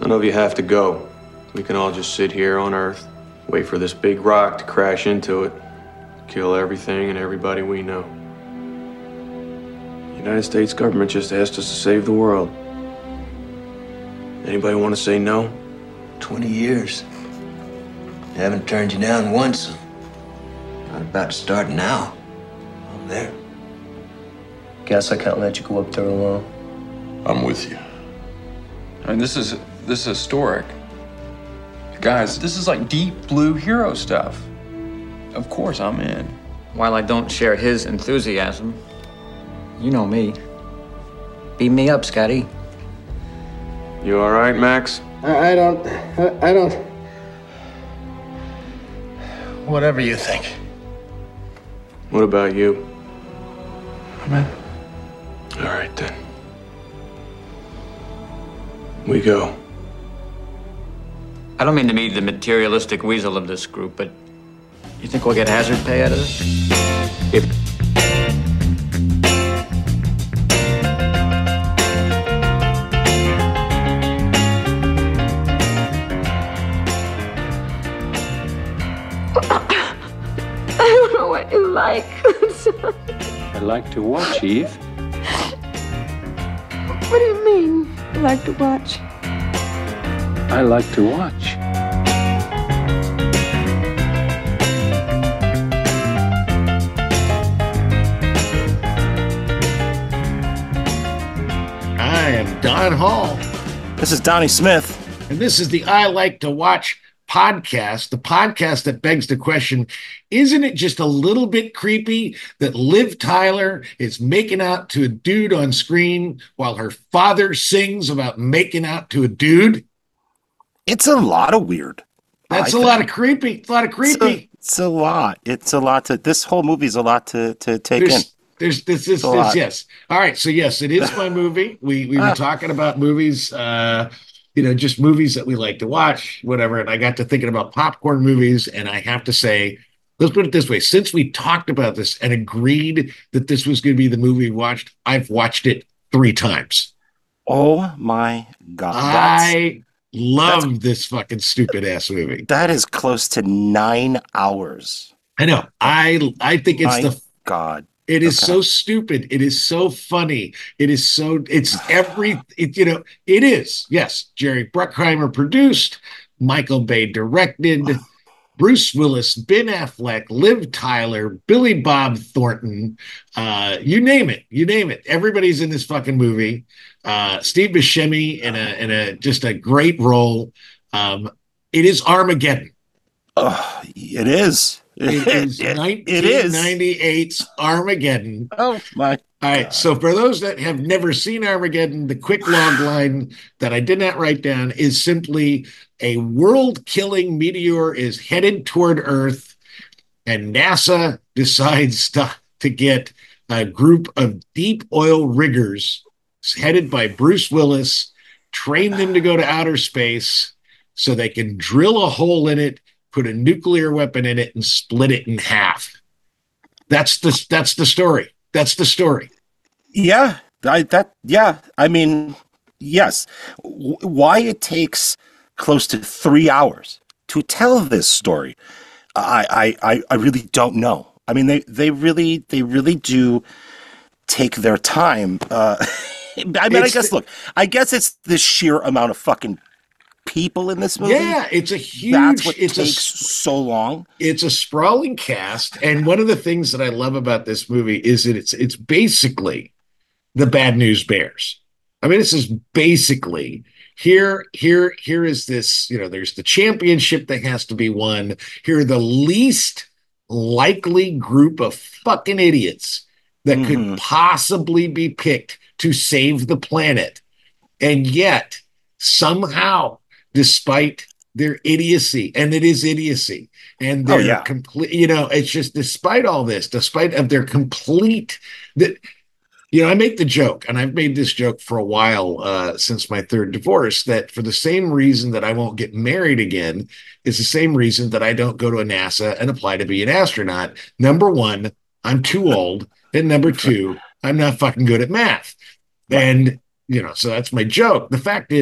None of you have to go. We can all just sit here on Earth, wait for this big rock to crash into it, kill everything and everybody we know. The United States government just asked us to save the world. Anybody want to say no? 20 years. Haven't turned you down once. Not about to start now. I'm there. Guess I can't let you go up there alone. I'm with you. I mean, this is historic. Guys, this is like deep blue hero stuff. Of course I'm in. While I don't share his enthusiasm, you know me. Beam me up, Scotty. You all right, Max? I don't. Whatever you think. What about you? I'm in. All right, then. We go. I don't mean to be the materialistic weasel of this group, but you think we'll get hazard pay out of this? If I don't know what you like. I like to watch, Eve. What do you mean, you like to watch? I like to watch. I am Don Hall. This is Donnie Smith. And this is the I Like to Watch podcast, the podcast that begs the question, isn't it just a little bit creepy that Liv Tyler is making out to a dude on screen while her father sings about making out to a dude? It's a lot of weird. That's a lot of creepy. It's a lot of creepy. It's a lot. It's a lot to, this whole movie's a lot to take in. There's yes. All right. So yes, it is my movie. We were talking about movies, just movies that we like to watch, whatever. And I got to thinking about popcorn movies. And I have to say, let's put it this way. Since we talked about this and agreed that this was going to be the movie we watched, I've watched it 3 times. Oh my God. I love this fucking stupid ass movie. That is close to 9 hours. I know. I think it's God. It is so stupid. It is so funny. It is yes. Jerry Bruckheimer produced, Michael Bay directed, Bruce Willis, Ben Affleck, Liv Tyler, Billy Bob Thornton, you name it. Everybody's in this fucking movie. Steve Buscemi in a just a great role. It is Armageddon. It is. It is 1998's Armageddon. Oh my God. All right. So for those that have never seen Armageddon, the quick log line that I did not write down is simply a world-killing meteor is headed toward Earth, and NASA decides to get a group of deep oil riggers headed by Bruce Willis, train them to go to outer space so they can drill a hole in it, put a nuclear weapon in it, and split it in half. That's the story. That's the story. Yeah. I mean, yes. Why it takes close to 3 hours to tell this story, I really don't know. I mean, they really do take their time. I guess it's the sheer amount of fucking people in this movie. Yeah, it's a huge. That's what takes so long. It's a sprawling cast, and one of the things that I love about this movie is that it's basically the Bad News Bears. I mean, this is basically here is this. There's the championship that has to be won. Here are the least likely group of fucking idiots that could possibly be picked to save the planet, and yet somehow, despite their idiocy, and it is idiocy, and their complete, it's just despite all this, despite of their complete, I make the joke, and I've made this joke for a while since my 3rd divorce, that for the same reason that I won't get married again is the same reason that I don't go to a NASA and apply to be an astronaut. Number 1, I'm too old, and number 2, I'm not fucking good at math. And, so that's my joke. The fact is,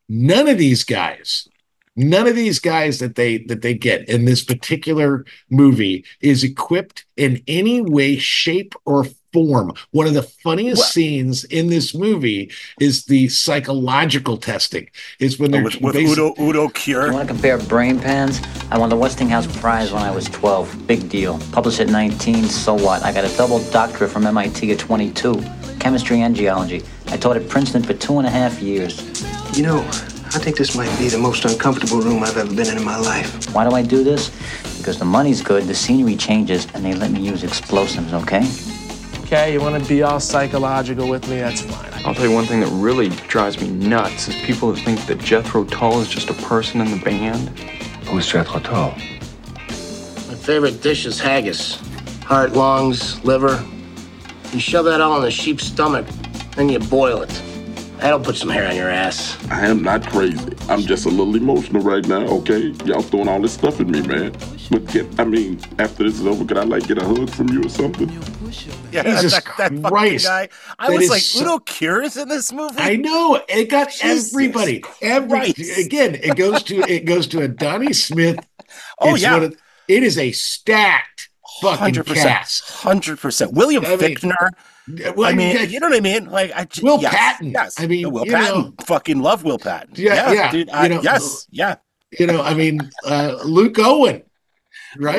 None of these guys that they get in this particular movie is equipped in any way, shape, or form. One of the funniest scenes in this movie is the psychological testing. Is when they're with Udo Kier. You want to compare brain pans? I won the Westinghouse Prize when I was 12. Big deal. Published at 19, so what? I got a double doctorate from MIT at 22. Chemistry and geology. I taught at Princeton for 2.5 years. You know, I think this might be the most uncomfortable room I've ever been in my life. Why do I do this? Because the money's good, the scenery changes, and they let me use explosives, okay? Okay, you want to be all psychological with me? That's fine. I'll tell you one thing that really drives me nuts is people that think that Jethro Tull is just a person in the band. Who's Jethro Tull? My favorite dish is haggis. Heart, lungs, liver. You shove that all in the sheep's stomach, then you boil it. That'll put some hair on your ass. I am not crazy. I'm just a little emotional right now, okay? Y'all throwing all this stuff at me, man. But after this is over, could I get a hug from you or something? Yeah, Jesus that fucking Christ. guy. I That was is like, so- Udo Kier is in this movie? I know it got Jesus everybody. Christ. Again, it goes to a Donnie Smith. Oh, yeah. It is a stacked fucking 100%. cast. 100%. William Fichtner. Well, I mean, you know what I mean? Will yes, Patton. Yes. I mean, Will you Patton. know. Fucking love Will Patton. Yeah, dude. Yes. Yeah. Luke Owen, right?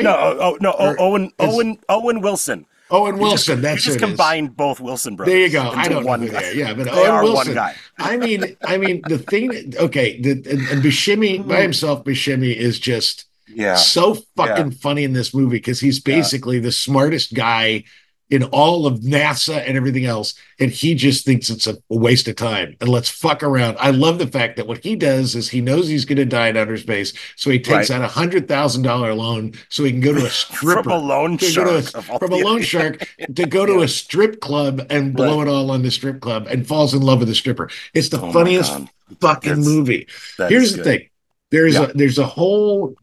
Owen Wilson. Owen Wilson. That's you just who it is. combined both Wilson brothers. There you go. I into don't know one who guy. they are. Yeah, but They Owen are Wilson. one guy. I mean, the thing. Okay, and Buscemi by himself. Buscemi is just so fucking funny in this movie because he's basically the smartest guy in all of NASA and everything else, and he just thinks it's a waste of time and let's fuck around. I love the fact that what he does is he knows he's going to die in outer space, so he takes out $100,000 loan so he can go to a stripper From a loan shark to go to a strip club and blow it all on the strip club and falls in love with the stripper. It's the funniest fucking movie. Here's the thing: there's a whole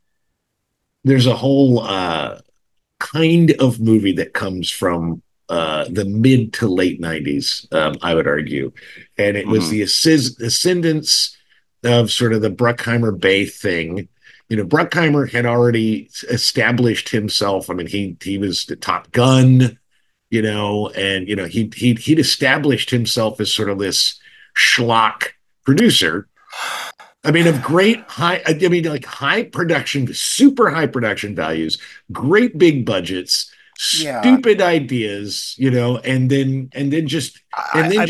kind of movie that comes from the mid to late 90s, I would argue. And it was the ascendance of sort of the Bruckheimer Bay thing. You know, Bruckheimer had already established himself. I mean, he was the Top Gun, and, he'd established himself as sort of this schlock producer. I mean, of high production, super high production values, great big budgets, stupid ideas, and then I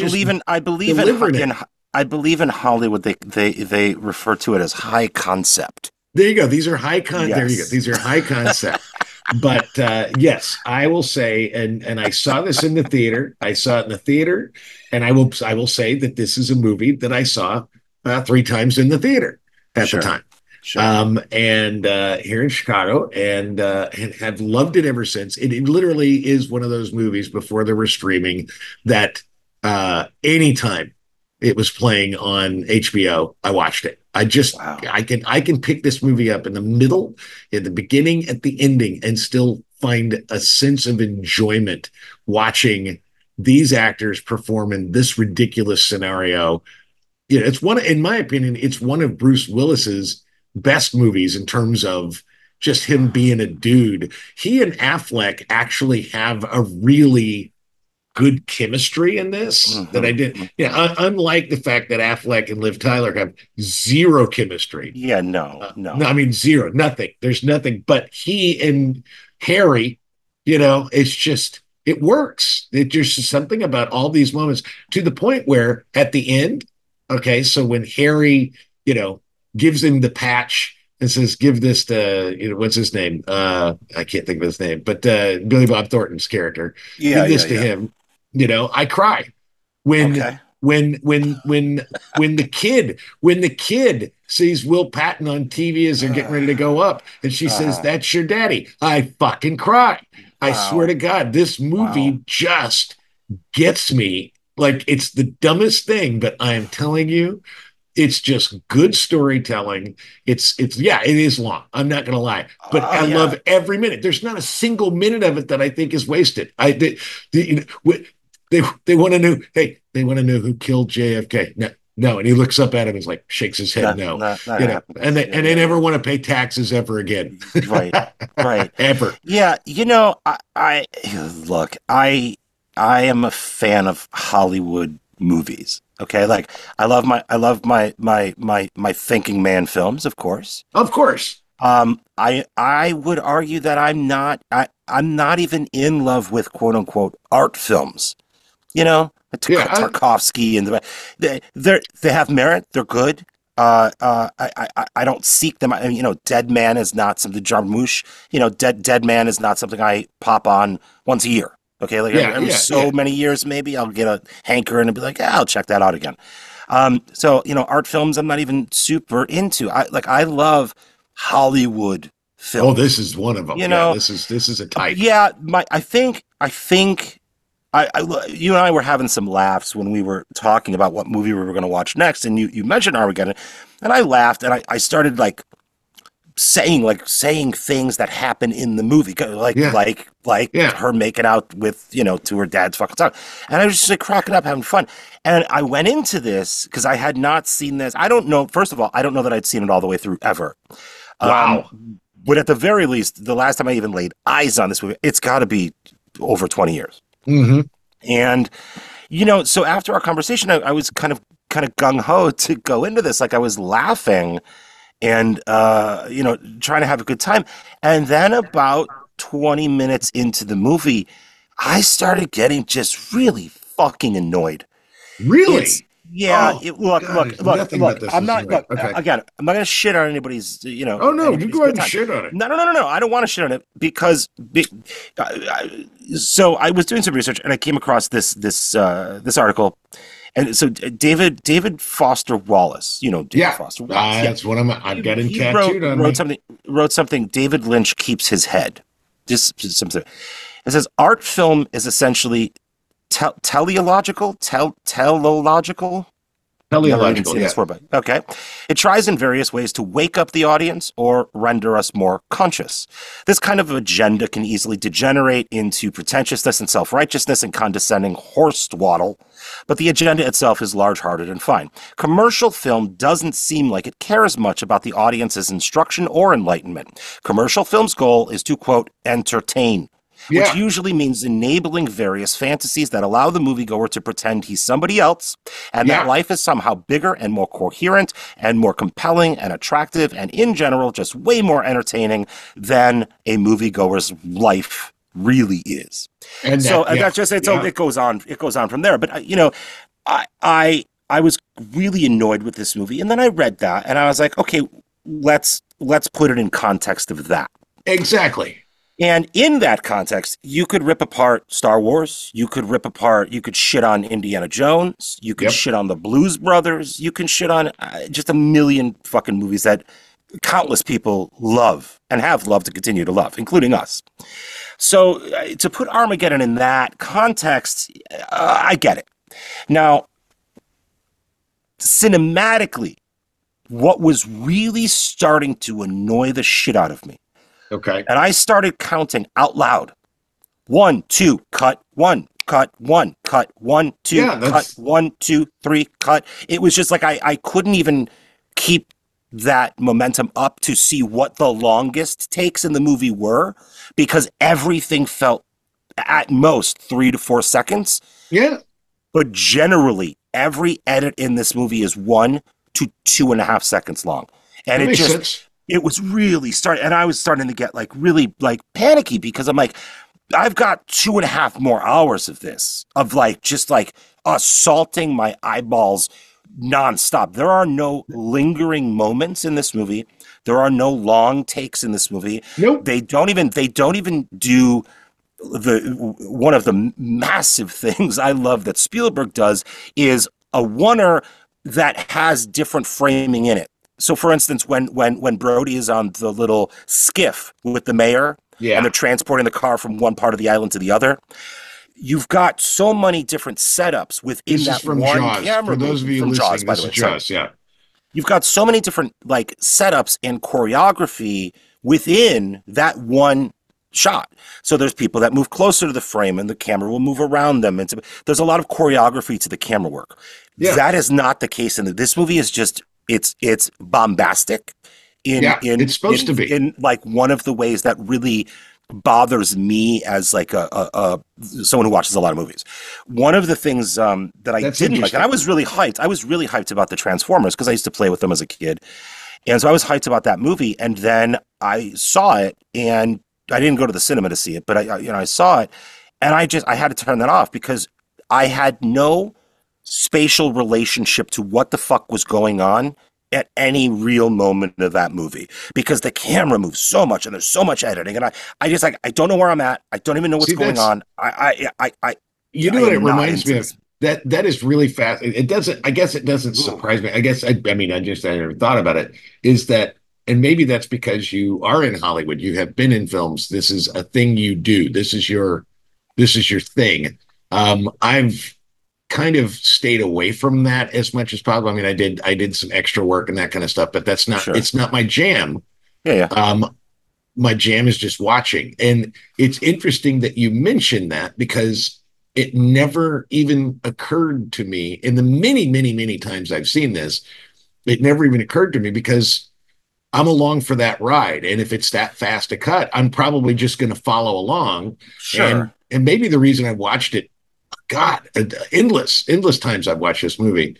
believe in Hollywood. They refer to it as high concept. There you go. These are high There you go. These are high concept. But yes, I will say, and I saw this in the theater. I saw it in the theater, and I will say that this is a movie that I saw 3 times in the theater at the time. And here in Chicago, and have loved it ever since. It literally is one of those movies before there were streaming that anytime it was playing on HBO, I watched it. I can pick this movie up in the middle, at the beginning, at the ending, and still find a sense of enjoyment watching these actors perform in this ridiculous scenario. It's in my opinion, it's one of Bruce Willis's best movies in terms of just him being a dude. He and Affleck actually have a really good chemistry in this that I did. Unlike the fact that Affleck and Liv Tyler have zero chemistry. No. I mean, zero, nothing. There's nothing. But he and Harry, it's just, it works. There's just something about all these moments to the point where at the end, okay, so when Harry, gives him the patch and says, give this to, what's his name? I can't think of his name, but Billy Bob Thornton's character. Give this to him. I cry when the kid sees Will Patton on TV as they're getting ready to go up, and she says, "That's your daddy." I fucking cry. I swear to God, this movie just gets me. Like, it's the dumbest thing, but I am telling you, it's just good storytelling. It is long. I'm not going to lie, but I love every minute. There's not a single minute of it that I think is wasted. They want to know. Hey, they want to know who killed JFK. No, No, and he looks up at him and like shakes his head. No, not you know, happening. and they never want to pay taxes ever again. Right, right. Ever. Yeah, you know, I look, I am a fan of Hollywood movies. Okay, like I love my thinking man films, of course. Of course. I would argue that I'm not even in love with quote unquote art films. You know, Tarkovsky and they have merit. They're good. I don't seek them. I mean, you know, Dead Man is not something. Jarmusch, you know, Dead Man is not something I pop on once a year. Okay, like every many years, maybe I'll get a hankering and be like, yeah, I'll check that out again. So you know, art films I'm not even super into. I love Hollywood films. Oh, this is one of them. You know, this is a type. Yeah, I think you and I were having some laughs when we were talking about what movie we were going to watch next, and you mentioned Armageddon, and I laughed, and I started saying things that happen in the movie, like her making out with, you know, to her dad's fucking song, and I was just like cracking up, having fun, and I went into this because I had not seen this. I don't know. First of all, I don't know that I'd seen it all the way through ever. Wow. But at the very least, the last time I even laid eyes on this movie, it's got to be over 20 years. Mm-hmm. And, you know, so after our conversation, I was kind of gung-ho to go into this. Like I was laughing and, you know, trying to have a good time. And then about 20 minutes into the movie, I started getting just really fucking annoyed. Really? Yeah. Look. I'm not. Right. Okay. Again, I'm not going to shit on anybody's. You know. Oh no, you go ahead and shit on it. No. I don't want to shit on it because. So I was doing some research and I came across this article, and so David Foster Wallace. You know, David Foster Wallace. That's what I'm getting tattooed on. Wrote something. David Lynch keeps his head. Just something. It says art film is essentially teleological. Okay. It tries in various ways to wake up the audience or render us more conscious. This kind of agenda can easily degenerate into pretentiousness and self-righteousness and condescending horse twaddle, but the agenda itself is large-hearted and fine. Commercial film doesn't seem like it cares much about the audience's instruction or enlightenment. Commercial film's goal is to, quote, entertain, which usually means enabling various fantasies that allow the moviegoer to pretend he's somebody else and that life is somehow bigger and more coherent and more compelling and attractive and in general just way more entertaining than a moviegoer's life really is. And so that's just it. So it goes on from there. But you know, I was really annoyed with this movie, and then I read that and I was like, okay, let's put it in context of that. Exactly. And in that context, you could rip apart Star Wars. You could shit on Indiana Jones. You could shit on the Blues Brothers. You can shit on just a million fucking movies that countless people love and have loved to continue to love, including us. So to put Armageddon in that context, I get it. Now, cinematically, what was really starting to annoy the shit out of me. Okay. And I started counting out loud. 1, 2, cut, 1, cut, 1, cut, 1, 2, cut, 1, 2, 3, cut. It was just like I couldn't even keep that momentum up to see what the longest takes in the movie were because everything felt at most 3 to 4 seconds. Yeah. But generally, every edit in this movie is 1 to 2.5 seconds long. And it just sense. It was really starting, and I was starting to get really panicky because I'm like, I've got 2.5 more hours of this, of just assaulting my eyeballs nonstop. There are no lingering moments in this movie. There are no long takes in this movie. Nope. They don't even do one of the massive things I love that Spielberg does is a oneer that has different framing in it. So, for instance, when Brody is on the little skiff with the mayor and they're transporting the car from one part of the island to the other, you've got so many different setups within this that is from one Jaws. camera. For those of you from listening, Jaws, by this the way. is Jaws, yeah. You've got so many different setups and choreography within that one shot. So there's people that move closer to the frame and the camera will move around them. And there's a lot of choreography to the camera work. Yeah. That is not the case in this movie. Is just it's bombastic. It's supposed to be in like one of the ways that really bothers me as like a someone who watches a lot of movies. One of the things that I didn't like, and I was really hyped. I was really hyped about the Transformers because I used to play with them as a kid, and so I was hyped about that movie. And then I saw it, and I didn't go to the cinema to see it, but I saw it, and I had to turn that off because I had no spatial relationship to what the fuck was going on at any real moment of that movie, because the camera moves so much and there's so much editing, and I just like, I don't know where I'm at. I don't even know what's going on. You know what it reminds me of? That is really fast. It doesn't, I guess it doesn't surprise me. I guess, I never thought about it, is that, and maybe that's because you are in Hollywood, you have been in films. This is a thing you do. This is your thing. I've kind of stayed away from that as much as possible. I mean, I did some extra work and that kind of stuff, but that's not, it's not my jam. Yeah. My jam is just watching. And it's interesting that you mentioned that, because it never even occurred to me in the many, many, many times I've seen this. It never even occurred to me, because I'm along for that ride. And if it's that fast a cut, I'm probably just going to follow along. Sure. And maybe the reason I watched it, God, endless times I've watched this movie.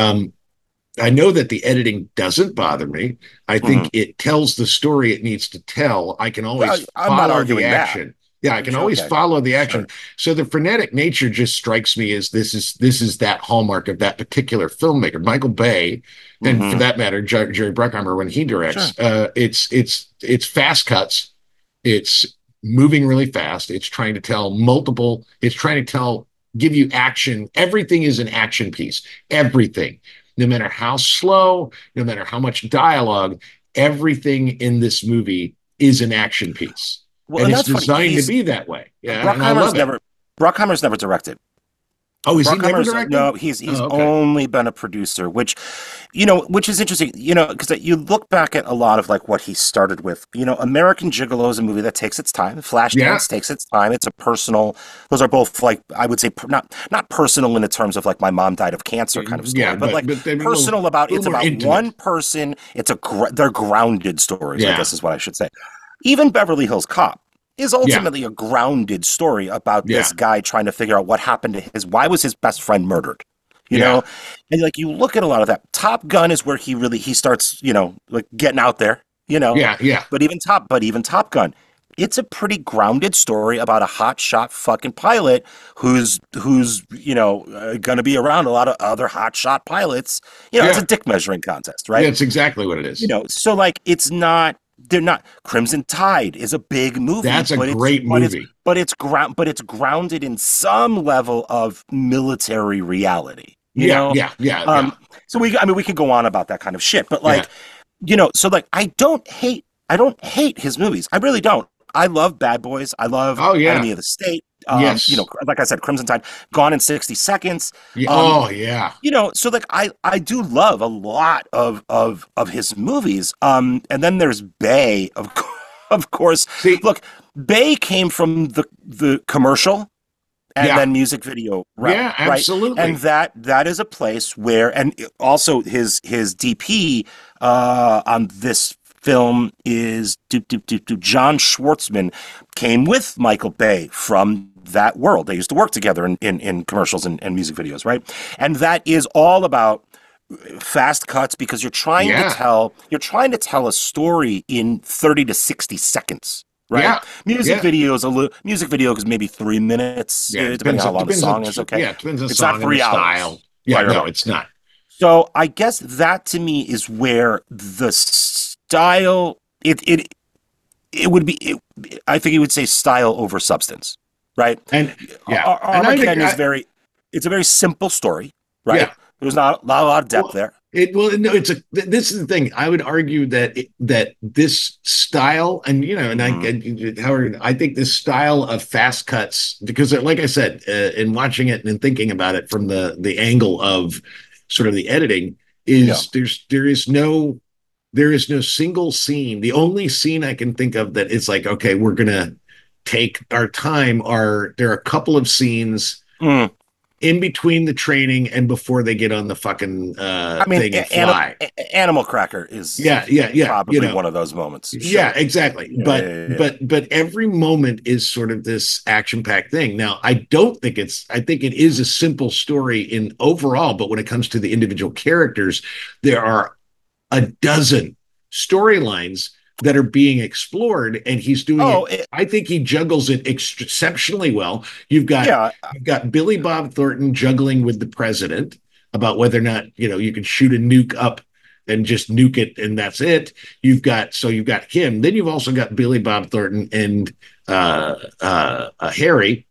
I know that the editing doesn't bother me. I think it tells the story it needs to tell. I can always follow the action. That. Yeah, I can always follow the action. So the frenetic nature just strikes me as this is that hallmark of that particular filmmaker, Michael Bay, and for that matter, Jerry Bruckheimer when he directs. It's fast cuts. It's moving really fast. It's trying to tell multiple. It's trying to give you action. Everything is an action piece. Everything. No matter how slow, no matter how much dialogue, everything in this movie is an action piece. Well, and it's designed to be that way. Yeah, Bruckheimer's never directed. Oh, is he never directed? No, he's only been a producer, which is interesting, because you look back at a lot of like what he started with. American Gigolo is a movie that takes its time. Flashdance takes its time. It's a personal. Those are both, like, I would say not personal in the terms of like my mom died of cancer kind of story, but personal about it's about intimate. One person. They're grounded stories. I guess is what I should say. Even Beverly Hills Cop is ultimately a grounded story about this guy trying to figure out what happened to why was his best friend murdered, you know? And like, you look at a lot of that. Top Gun is where he starts, like getting out there, But even Top Gun, it's a pretty grounded story about a hotshot fucking pilot who's going to be around a lot of other hotshot pilots. It's a dick measuring contest, right? Yeah, that's exactly what it is. So like, they're not. Crimson Tide is a big movie. That's a great movie. But it's grounded in some level of military reality. You know? So we could go on about that kind of shit, but like, so like, I don't hate his movies. I really don't. I love Bad Boys. I love Enemy of the State. Like I said, Crimson Tide, Gone in 60 Seconds. So like I do love a lot of his movies. And then there's Bay, of course. Look, Bay came from the commercial and then music video realm, yeah, absolutely. Right? And that is a place where, and also his DP on this film is John Schwartzman came with Michael Bay from that world. They used to work together in commercials and music videos, right? And that is all about fast cuts, because you're trying to tell a story in 30 to 60 seconds. Right. Music video is maybe 3 minutes, depending on how long the song is. Okay. Yeah, it depends on it's song not 3 hours. Style. Yeah, no, it's not. So I guess that to me is where the style it would be. I think you would say style over substance, right? And Armageddon is it's a very simple story, right? Yeah. There's not a lot of depth there. This is the thing. I would argue that this style, and I think this style of fast cuts, because like I said, in watching it and thinking about it from the angle of sort of the editing, is there is no single scene. The only scene I can think of that is like, okay, we're gonna take our time. There are a couple of scenes in between the training and before they get on the fucking thing and fly. Animal Cracker is probably one of those moments. Sure. Yeah, exactly. But every moment is sort of this action-packed thing. Now, I think it is a simple story in overall, but when it comes to the individual characters, there are a dozen storylines that are being explored, and he's doing I think he juggles it exceptionally well. You've got Billy Bob Thornton juggling with the president about whether or not, you can shoot a nuke up and just nuke it and that's it. You've got him. Then you've also got Billy Bob Thornton and Harry,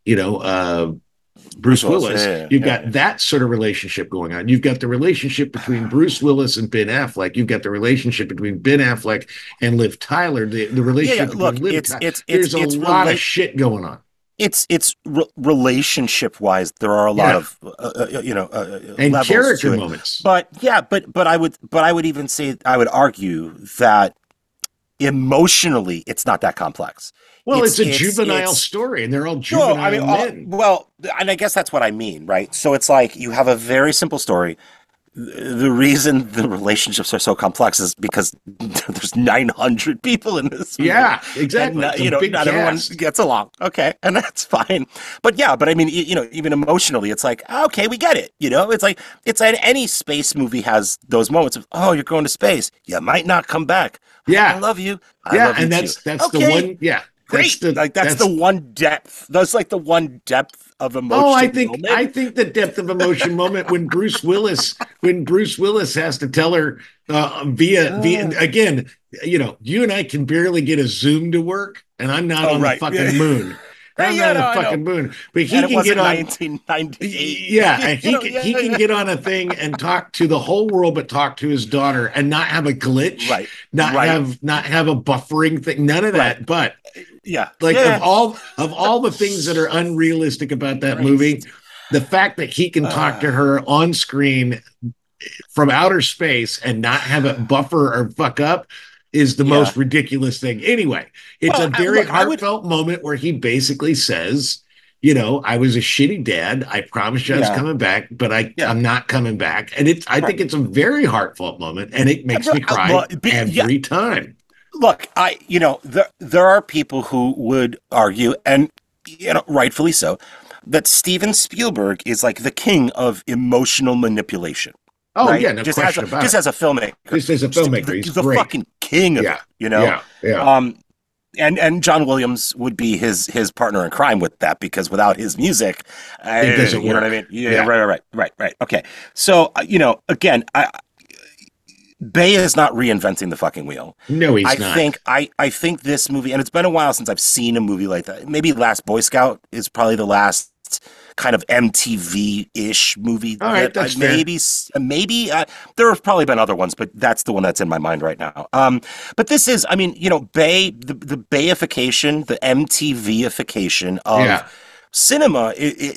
Bruce Willis. You've got that sort of relationship going on. You've got the relationship between Bruce Willis and Ben Affleck. You've got the relationship between Ben Affleck and Liv Tyler. The relationship between Liv Tyler. There's a lot of shit going on. Relationship wise, there are a lot of and character moments. But I would even say, I would argue that emotionally, it's not that complex. Well, it's a juvenile story, and they're all juvenile men. And I guess that's what I mean, right? So it's like you have a very simple story. The reason the relationships are so complex is because there's 900 people in this movie. Yeah, exactly. And, not everyone gets along. Okay, and that's fine. But I mean, even emotionally, it's like, okay, we get it. It's like any space movie has those moments of, oh, you're going to space. You might not come back. Yeah, I love you. That's the one. Yeah. Great. That's the one depth. That's like the one depth of emotion. Oh, I think the depth of emotion moment when Bruce Willis has to tell her via again, you and I can barely get a Zoom to work, and I'm not on the fucking moon. I'm not a fucking moon, but he can get on 1998. Yeah, and he can get on a thing and talk to the whole world, but talk to his daughter and not have a glitch, not have a buffering thing, none of that. But of all the things that are unrealistic about that movie, the fact that he can talk to her on screen from outer space and not have it buffer or fuck up is the most ridiculous thing. Anyway, it's a very heartfelt moment where he basically says, I was a shitty dad. I promised you I was coming back, but I'm not coming back. And I think it's a very heartfelt moment, and it makes me cry every time. Look, there are people who would argue, and rightfully so, that Steven Spielberg is like the king of emotional manipulation. Oh, right? Yeah, no question about it. Just as a filmmaker. He's the great. fucking king of it, Yeah. And John Williams would be his partner in crime with that, because without his music, it doesn't work. You know what I mean? Yeah. Right. Okay. So, again, Bay is not reinventing the fucking wheel. No, he's not. I think this movie, and it's been a while since I've seen a movie like that. Maybe Last Boy Scout is probably the last kind of MTV-ish movie. All right, that's maybe there have probably been other ones, but that's the one that's in my mind right now. But this is, Bay, the Bayification, the MTV-ification of cinema.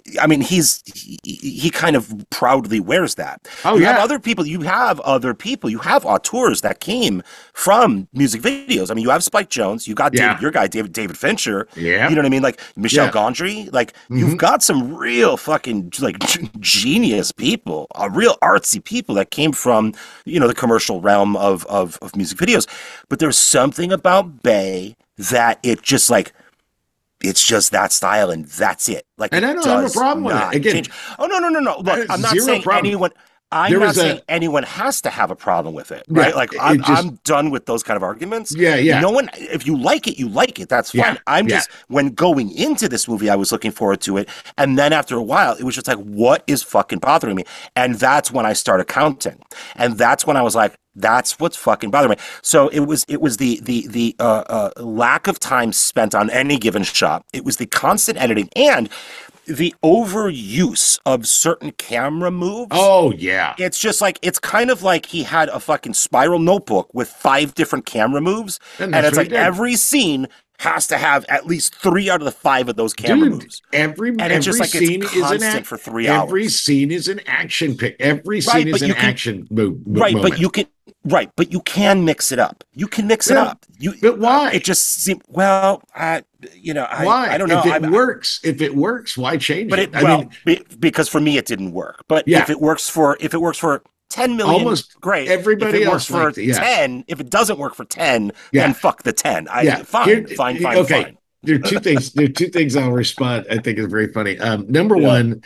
He kind of proudly wears that. You have other people. You have auteurs that came from music videos. I mean, you have Spike Jonze. You got your guy David Fincher. Yeah, you know what I mean. Like Michel Gondry. Like you've got some real fucking genius people, real artsy people that came from the commercial realm of music videos. But there's something about Bay that it's just that style, and that's it. And I don't have a problem with it. Again, change. Oh no! Look, I'm not saying anyone. I'm not saying anyone has to have a problem with it, right? Like I'm done with those kind of arguments. Yeah. No one. If you like it, you like it. That's fine. I'm just, when going into this movie, I was looking forward to it, and then after a while, it was just like, what is fucking bothering me? And that's when I started counting, and that's when I was like, that's what's fucking bothering me. So it was the lack of time spent on any given shot. It was the constant editing and the overuse of certain camera moves. Oh, yeah. It's just like, it's kind of like he had a fucking spiral notebook with 5 different camera moves. And it's like every scene has to have at least 3 out of the 5 of those camera moves. Every it's just like scene it's is constant for 3 hours. Every scene is an action pick. Every scene is an action moment. But you can mix it up. You can mix it up. But why? It just seems why? I don't know. If it works, why change it? Because for me it didn't work. But if it works for 10 million, almost great. Everybody if it else works for 10, if it doesn't work for 10, then fuck the 10. Fine. Okay. There are two things. There are two things I'll respond. I think is very funny. Number one,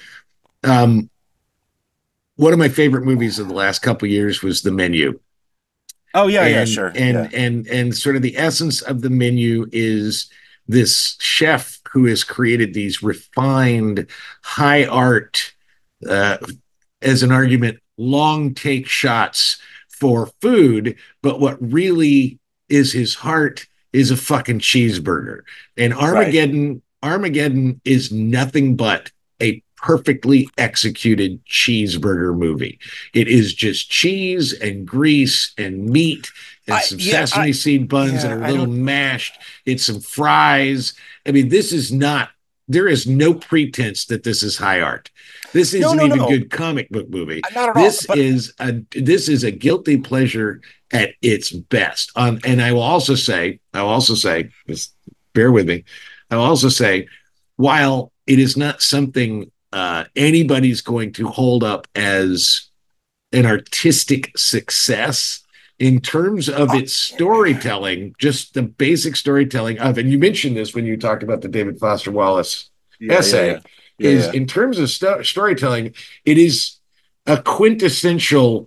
one of my favorite movies of the last couple of years was The Menu. Oh yeah, sure. And sort of the essence of The Menu is this chef who has created these refined, high art, as an argument, long take shots for food, but what really is his heart is a fucking cheeseburger. And Armageddon is nothing but a perfectly executed cheeseburger movie. It is just cheese and grease and meat and some sesame seed buns that are a little mashed. It's some fries. I mean, there is no pretense that this is high art. This isn't even a good comic book movie. Not at all. This is a guilty pleasure at its best. And I will also say, just bear with me. I will also say, while it is not something anybody's going to hold up as an artistic success, in terms of its storytelling, just the basic storytelling of, and you mentioned this when you talked about the David Foster Wallace essay, in terms of storytelling, it is a quintessential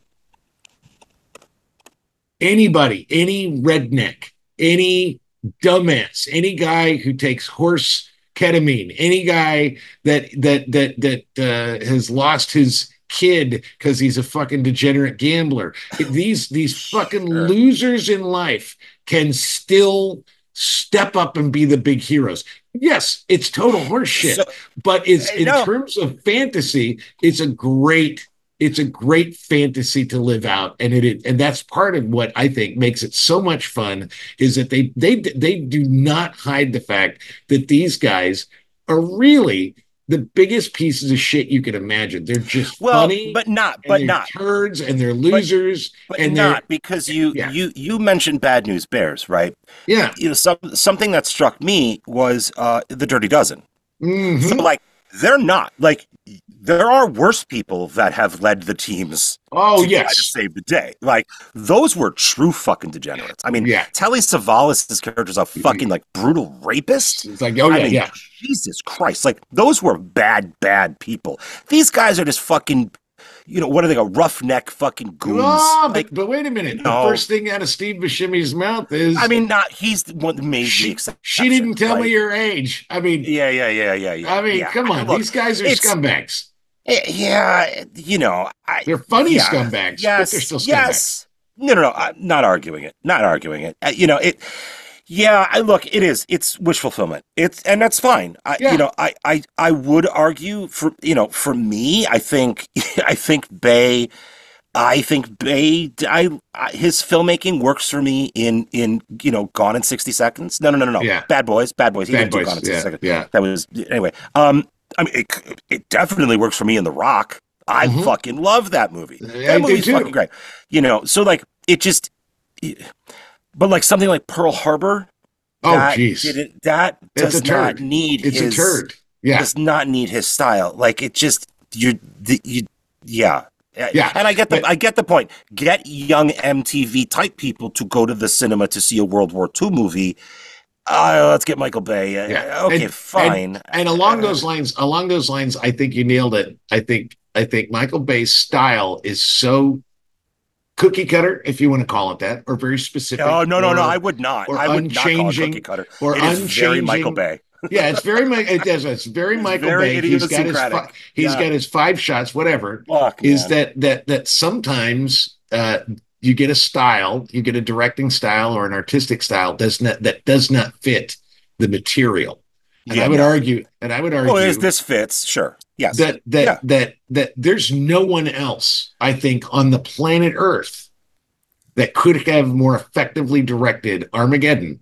anybody, any redneck, any dumbass, any guy who takes horse ketamine, any guy that has lost his kid because he's a fucking degenerate gambler. These fucking losers in life can still step up and be the big heroes. Yes, it's total horseshit, but it's in terms of fantasy, it's a great fantasy to live out, and that's part of what I think makes it so much fun is that they do not hide the fact that these guys are really the biggest pieces of shit you can imagine. They're just funny, but not turds, and they're losers, and not because you mentioned Bad News Bears, right? Yeah, something that struck me was the Dirty Dozen. Mm-hmm. So they're not there are worse people that have led the teams. Oh, to save the day. Those were true fucking degenerates. I mean, Telly Savalas' character is a fucking brutal rapist. It's like, Jesus Christ! Those were bad people. These guys are just fucking. What are they? Roughneck fucking goons. Oh, but wait a minute. The first thing out of Steve Buscemi's mouth is... he's the one that made the exception. She didn't tell me your age. I mean... Yeah. I mean, come on. Look, these guys are scumbags. Yeah, they're funny scumbags, but they're still scumbags. Yes. No, I'm not arguing it. Look, it is. It's wish fulfillment. And that's fine. I would argue for me, I think Bay, his filmmaking works for me in Gone in 60 Seconds. No. Yeah. Bad Boys. He didn't do Gone in 60 Seconds. Yeah. That was, anyway. It definitely works for me in The Rock. I fucking love that movie. That movie's fucking great. It just, but something like Pearl Harbor. Oh, jeez. That does not need it's his. It's a turd. Yeah. Does not need his style. It just, yeah. And I get the point. Get young MTV type people to go to the cinema to see a World War II movie. Let's get Michael Bay. Okay, fine. And along those lines, I think you nailed it. I think Michael Bay's style is so cookie cutter, if you want to call it that, or very specific. No, I would not. Or I would unchanging, not call it cookie cutter. Or it is very Michael Bay. Yeah, it's very It's very Michael Bay. He's got his 5 shots, whatever. Is that sometimes you get a style, you get a directing style or an artistic style that does not fit the material. And I would argue. This fits, sure. Yes. That there's no one else, I think, on the planet Earth that could have more effectively directed Armageddon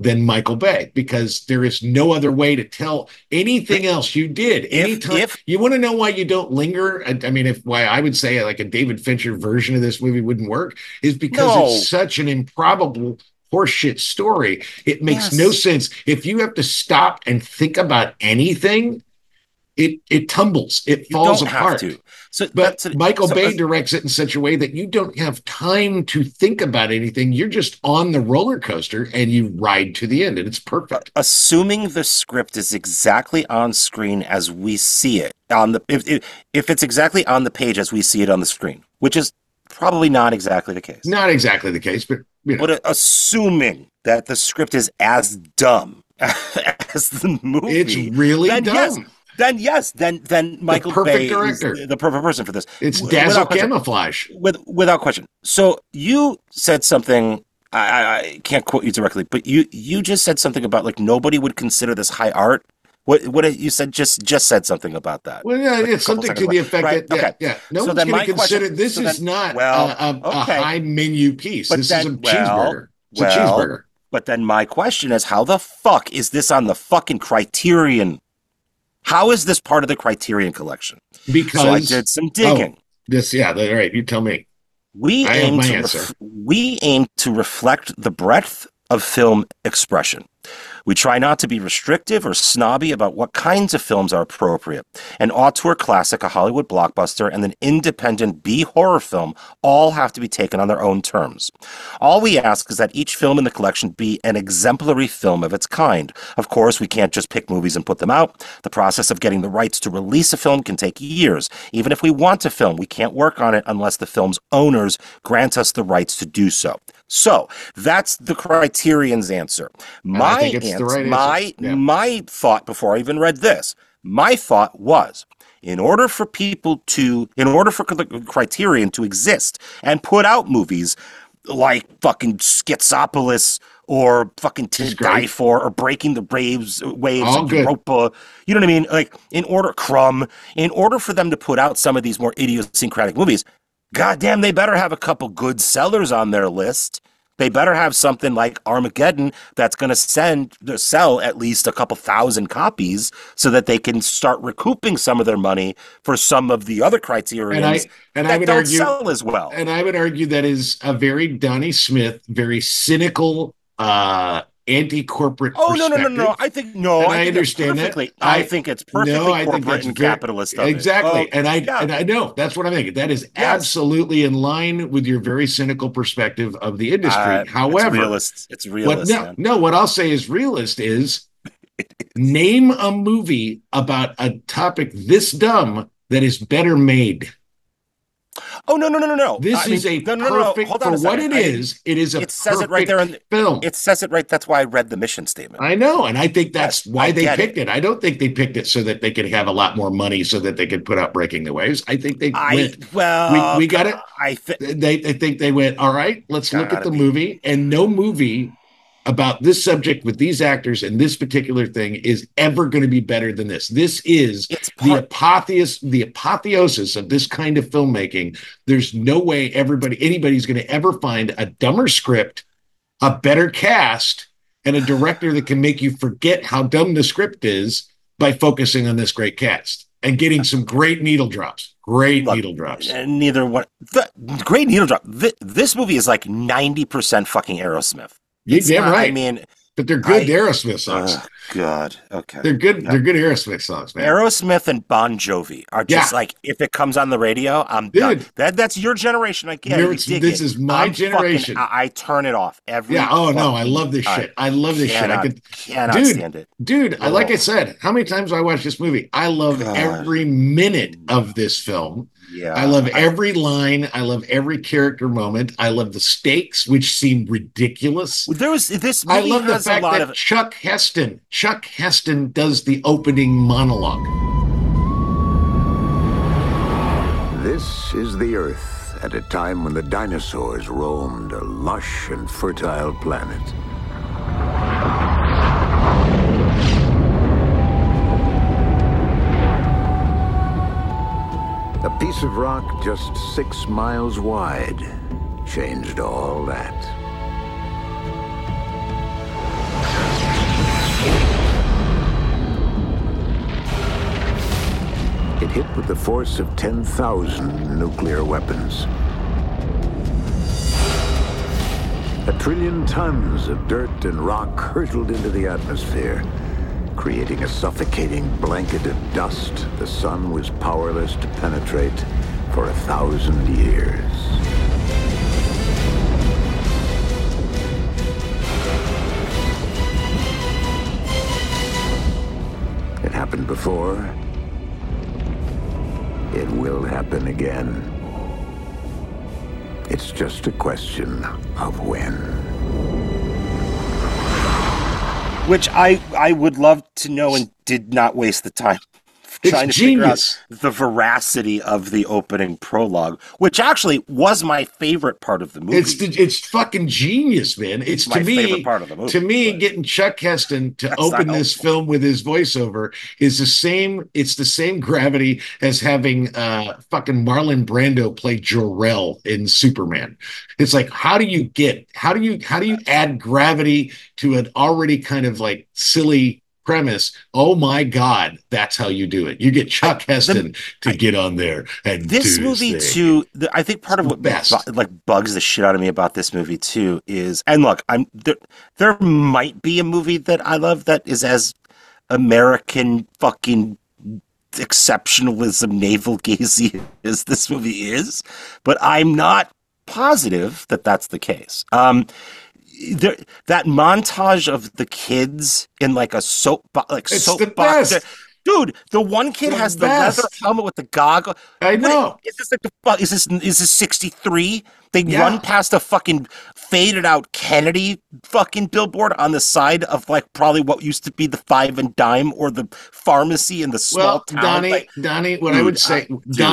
than Michael Bay, because there is no other way to tell anything else you did. Anytime you want to know why you don't linger, I mean, why I would say like a David Fincher version of this movie wouldn't work is because it's such an improbable horseshit story. It makes no sense. If you have to stop and think about anything, it tumbles. It falls apart. But Michael Bay directs it in such a way that you don't have time to think about anything. You're just on the roller coaster and you ride to the end, and it's perfect. Assuming the script is exactly on screen as we see it if it's exactly on the page as we see it on the screen, which is probably not exactly the case. Not exactly the case, but But assuming that the script is as dumb as the movie, it's really dumb. Then Michael Bay is the perfect person for this. It's dazzle camouflage. Without question. So you said something, I can't quote you directly, but you just said something about like nobody would consider this high art. What you said just said something about that. Well, yeah, it's something to the effect that no one's going to consider this is not a high menu piece. This is a cheeseburger. It's a cheeseburger. But then my question is, how the fuck is this on the fucking Criterion? How is this part of the Criterion collection? Because I did some digging. All right. You tell me. We aim to reflect the breadth of film expression. We try not to be restrictive or snobby about what kinds of films are appropriate. An auteur classic, a Hollywood blockbuster, and an independent B horror film all have to be taken on their own terms. All we ask is that each film in the collection be an exemplary film of its kind. Of course, we can't just pick movies and put them out. The process of getting the rights to release a film can take years. Even if we want to film, we can't work on it unless the film's owners grant us the rights to do so. So that's the Criterion's answer. My thought before I even read this, my thought was, in order for the Criterion to exist and put out movies like fucking Schizopolis or fucking To Die For or Breaking the Waves of Europa, you know what I mean? Like in order for them to put out some of these more idiosyncratic movies, goddamn, they better have a couple good sellers on their list. They better have something like Armageddon that's going to sell at least a couple thousand copies so that they can start recouping some of their money for some of the other Criterions that don't sell as well. And I would argue that is a very Donnie Smith, very cynical, anti-corporate perspective. No. I understand that. I think it's perfectly corporate and capitalist. Exactly. And I know that's what I'm thinking. That is absolutely in line with your very cynical perspective of the industry. However, it's realist. What I'll say is realist is name a movie about a topic this dumb that is better made. Oh, no. This is a perfect, for what it is, it is a perfect says it right there in film. It says it right. That's why I read the mission statement. I know, and I think that's why they picked it. I don't think they picked it so that they could have a lot more money so that they could put out Breaking the Waves. I think they went, we got it. They think they went, all right, let's look at the movie, and no movie about this subject with these actors and this particular thing is ever going to be better than this. This is the apotheosis of this kind of filmmaking. There's no way anybody's going to ever find a dumber script, a better cast, and a director that can make you forget how dumb the script is by focusing on this great cast and getting some great needle drops. Needle drops. Neither one. Great needle drop. This movie is like 90% fucking Aerosmith. You're damn right. I mean, but they're good Aerosmith songs. Oh, God. Okay. They're good. They're good Aerosmith songs, man. Aerosmith and Bon Jovi are just like, if it comes on the radio, I'm done. That's your generation. I get it. This is my generation. I turn it off every. Yeah. Oh no, I love this shit. I love this shit. I cannot stand it, dude. Like I said, how many times have I watched this movie? I love every minute of this film. Yeah, I love every line. I love every character moment. I love the stakes, which seem ridiculous. I love the fact that Chuck Heston does the opening monologue. This is the Earth at a time when the dinosaurs roamed a lush and fertile planet. A piece of rock just 6 miles wide changed all that. hit with the force of 10,000 nuclear weapons. 1 trillion tons of dirt and rock hurtled into the atmosphere, creating a suffocating blanket of dust the sun was powerless to penetrate for 1,000 years. It happened before. It will happen again. It's just a question of when. Which I would love to know and did not waste the time trying to figure out the veracity of the opening prologue, which actually was my favorite part of the movie. It's fucking genius, man. It's my to me favorite part of the movie. Getting Chuck Heston to open this film with his voiceover is the same. It's the same gravity as having fucking Marlon Brando play Jor-El in Superman. It's like, how do you add gravity to an already kind of like silly premise? Oh my God, that's how you do it. You get Chuck Heston to get on there and this do movie this too. I think part of what bugs the shit out of me about this movie too is, and look, there might be a movie that I love that is as American fucking exceptionalism navel gazing as this movie is, but I'm not positive that that's the case. That montage of the kids in like a soapbox, dude. The one kid has the leather helmet with the goggle. I know. Is this like is this 63? They run past a fucking faded out Kennedy fucking billboard on the side of like probably what used to be the Five and Dime or the pharmacy in the small town. Donnie, what I would say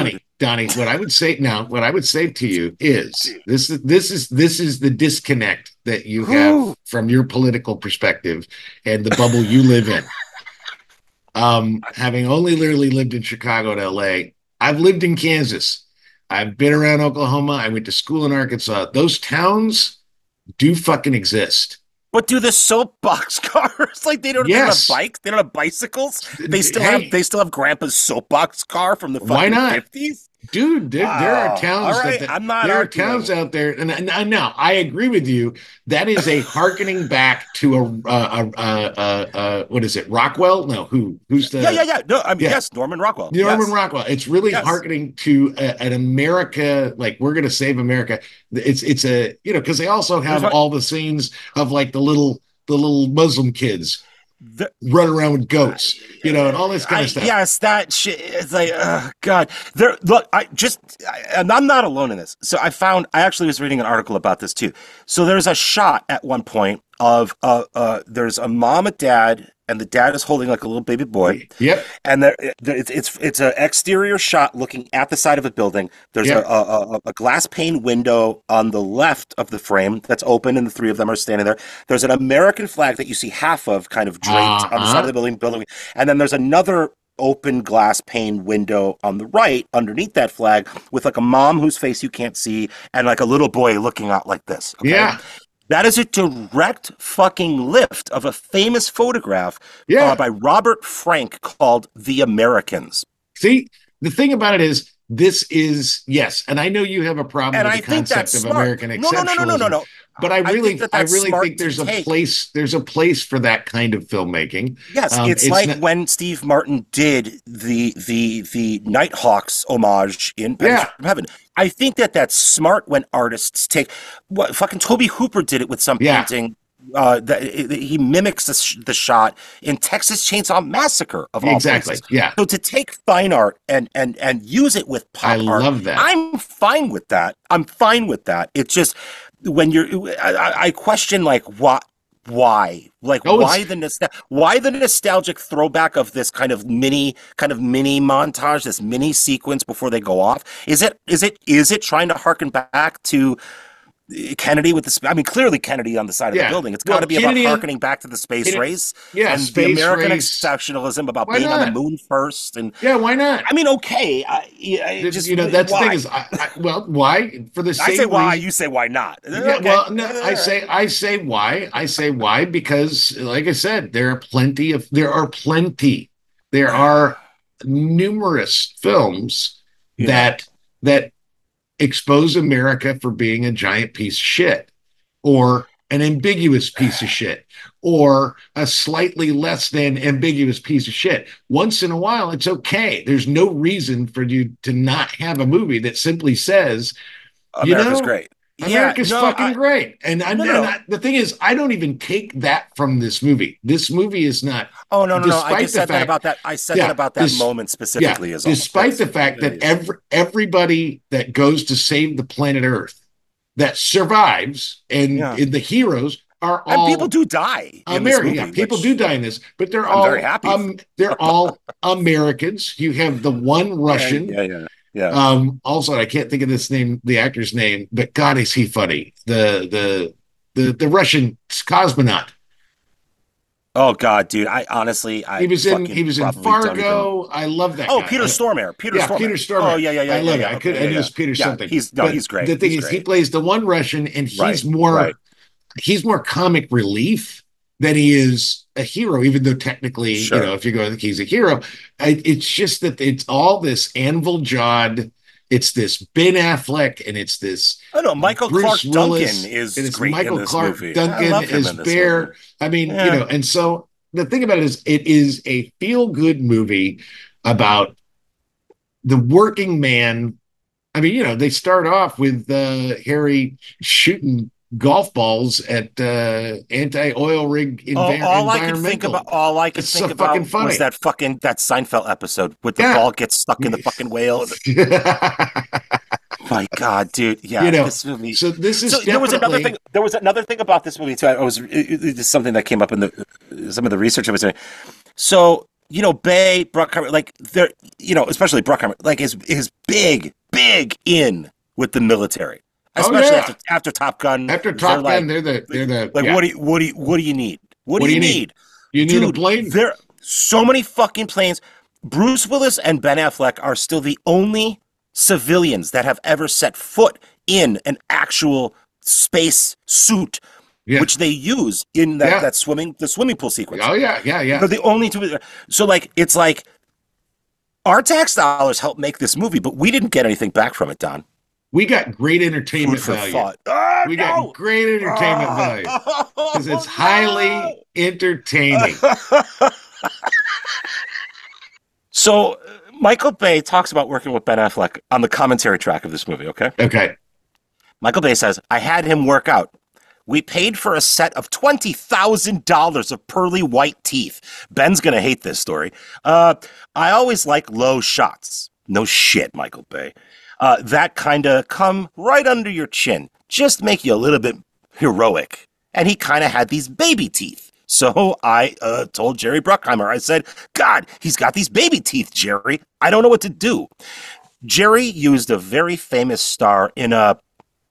to you is this is the disconnect that you have from your political perspective and the bubble you live in. Having only literally lived in Chicago and LA, I've lived in Kansas. I've been around Oklahoma. I went to school in Arkansas. Those towns do fucking exist. But do the soapbox cars like they don't have bikes? They don't have bicycles. They still have Grandpa's soapbox car from the fucking 50s. Dude, there are towns. There are towns out there, and now I agree with you. That is a hearkening back to a what is it? Rockwell? No, who's the? Yeah. No, yes, Norman Rockwell. Rockwell. It's really hearkening to an America, like we're going to save America. It's a because they also have all the scenes of like the little Muslim kids. Run around with goats, and all this kind of stuff. Yes, that shit is like, oh God. And I'm not alone in this. So I actually was reading an article about this too. So there's a shot at one point of there's a mom and dad, and the dad is holding like a little baby boy. Yep. And it's an exterior shot looking at the side of a building. There's a glass pane window on the left of the frame that's open, and the three of them are standing there. There's an American flag that you see half of kind of draped on the side of the building. And then there's another open glass pane window on the right underneath that flag with like a mom whose face you can't see and like a little boy looking out like this. Okay? Yeah. That is a direct fucking lift of a famous photograph by Robert Frank called The Americans. See, the thing about it is, this is, yes, and I know you have a problem with the concept of American exceptionalism. No. But I really think there's a place for that kind of filmmaking. Yes, it's like when Steve Martin did the Nighthawks homage in Pennies from Heaven. I think that's smart when artists take what fucking Toby Hooper did it with some painting. He mimics the shot in Texas Chainsaw Massacre of all places. Yeah. So to take fine art and use it with pop art, I love that. I'm fine with that. It's just when I question like why why the nostalgic throwback of this kind of mini montage, this mini sequence before they go off? Is it trying to harken back to Kennedy with the? I mean, clearly Kennedy on the side of the building. It's got to be about harkening back to the space race. Yeah, and space the American race. exceptionalism about being on the moon first. And why not? I mean, okay. That's the thing is, why for the same I say why, reason, you say why not. Yeah, Okay. well, no, I say why. I say why because, like I said, there are plenty. numerous films that expose America for being a giant piece of shit, or an ambiguous piece of shit, or a slightly less than ambiguous piece of shit. Once in a while, it's okay. There's no reason for you to not have a movie that simply says, America's great. America's fucking great. And the thing is, I don't even take that from this movie. This movie is not. Oh, no. I just said that about that. I said that about that moment specifically. Despite the fact that everybody that goes to save the planet Earth that survives, and the heroes are all, and people do die. People do die in this, but they're all very happy. They're all Americans. You have the one Russian. Yeah. Also, I can't think of the actor's name, but God, is he funny? The Russian cosmonaut. Oh God, dude! He was in Fargo. I love that. Oh, guy. Peter Stormare. Peter Stormare. Oh yeah. I love it. I knew it was Peter something. He's great. The thing is, he plays the one Russian, and he's more comic relief than he is a hero. Even though technically, if you go, he's a hero. It's just that it's all this anvil jawed. It's this Ben Affleck, and it's this. Oh no, Michael Clark Willis, Duncan is and it's great Michael in this Clark movie. Duncan is Bear. Movie. I mean, and so the thing about it is a feel-good movie about the working man. I mean, they start off with Harry shooting golf balls at anti-oil rig environmental. All I could think about was that Seinfeld episode with the ball gets stuck in the fucking whale. My God, dude! Yeah, this movie. So this is there was another thing. There was another thing about this movie too. This is something that came up in some of the research I was doing. So Bay Bruckheimer, like they're especially Bruckheimer, like is big in with the military. Especially after Top Gun. After Top Gun, they're the like. What do you need? What do you need? You need a plane. There are so many fucking planes. Bruce Willis and Ben Affleck are still the only civilians that have ever set foot in an actual space suit, which they use in the swimming pool sequence. Oh yeah. They're the only two. So like, it's like our tax dollars helped make this movie, but we didn't get anything back from it, Don. We got great entertainment value. Got great entertainment value because it's highly entertaining. So Michael Bay talks about working with Ben Affleck on the commentary track of this movie, okay? Okay. Michael Bay says, I had him work out. We paid for a set of $20,000 of pearly white teeth. Ben's going to hate this story. I always like low shots. No shit, Michael Bay. That kind of come right under your chin. Just make you a little bit heroic. And he kind of had these baby teeth. So I told Jerry Bruckheimer, I said, God, he's got these baby teeth, Jerry. I don't know what to do. Jerry used a very famous star in a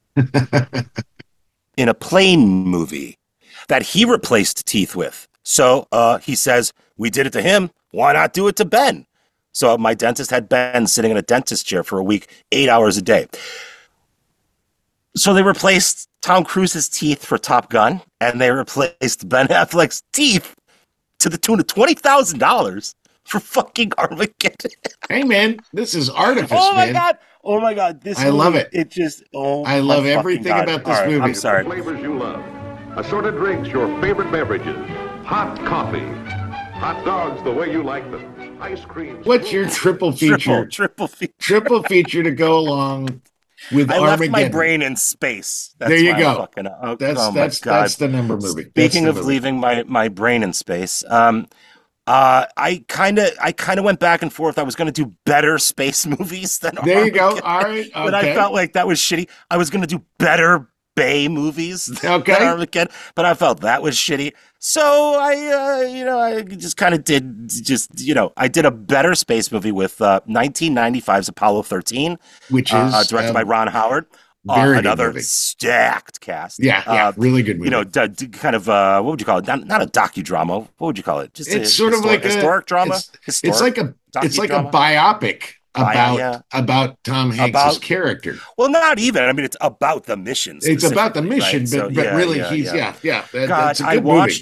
plane movie that he replaced teeth with. So he says, we did it to him. Why not do it to Ben? So my dentist had Ben sitting in a dentist chair for a week, 8 hours a day. So they replaced Tom Cruise's teeth for Top Gun, and they replaced Ben Affleck's teeth to the tune of $20,000 for fucking Armageddon. Hey man, this is artifice, man. Oh my God! I love it. It just I love everything about this movie. I'm sorry. The flavors you love, assorted drinks, your favorite beverages, hot coffee, hot dogs the way you like them, ice cream. What's your triple feature? Triple feature. Triple feature to go along with I Armageddon. left my brain in space. There you go. That's the number movie. Speaking of leaving my brain in space, I kind of went back and forth. I was going to do better space movies than There you go. All right. Okay. But I felt like that was shitty. I was going to do better Bay movies than Armageddon, but I felt that was shitty. So I just kind of I did a better space movie with 1995's Apollo 13, which is directed by Ron Howard. Another stacked cast. Yeah, really good movie. Kind of what would you call it? Not a docudrama. What would you call it? Just it's sort of like historic drama. It's like a biopic about Tom Hanks' character. Well, not even. I mean, it's about the mission. It's about the mission, right? but really, he's. God, I watched it.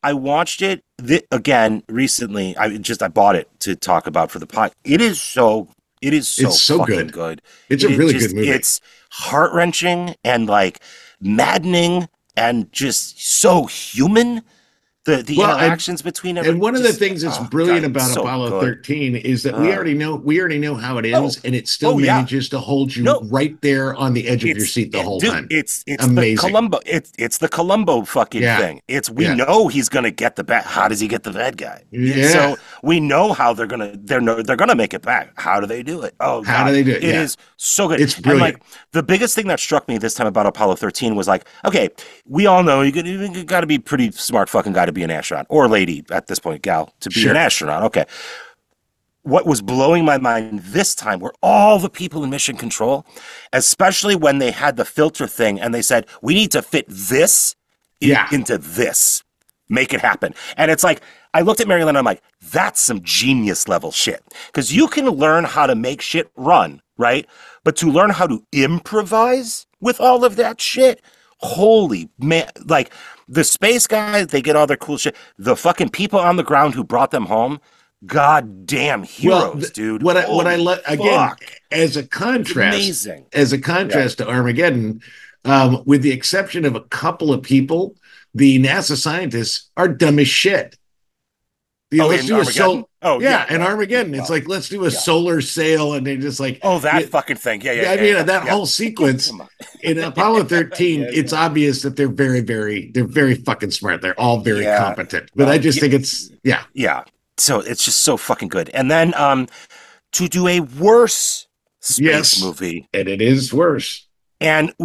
I watched it again recently. I bought it to talk about for the pod. It's so fucking good. It's a really good movie. It's heart-wrenching and like maddening and just so human. The interactions between everyone. And one of the things that's brilliant about Apollo 13 is that we already know how it ends, and it still manages to hold you right there on the edge of your seat the whole time. It's amazing. The Columbo. It's the Columbo fucking thing. We know he's gonna get the bad. How does he get the bad guy? Yeah. So we know how they're gonna make it back. How do they do it? Oh, God. How do they do it? It is so good. It's brilliant. And like the biggest thing that struck me this time about Apollo 13 was like, okay, we all know you got to be pretty smart fucking guy to be an astronaut, or lady at this point, gal, to be an astronaut. Okay. What was blowing my mind this time were all the people in mission control, especially when they had the filter thing and they said, we need to fit this into this. Make it happen. And it's like, I looked at Marilyn and I'm like, that's some genius level shit. Because you can learn how to make shit run, right? But to learn how to improvise with all of that shit, holy man, like the space guys, they get all their cool shit. The fucking people on the ground who brought them home, goddamn heroes, dude. What I let again as a contrast, to Armageddon, with the exception of a couple of people, the NASA scientists are dumb as shit. Let's do and Armageddon. It's like, let's do a solar sail, and they're just like, that fucking thing. That whole sequence in Apollo 13. It's obvious that they're very fucking smart. They're all very competent. But I just think it's So it's just so fucking good. And then to do a worse space movie, and it is worse. And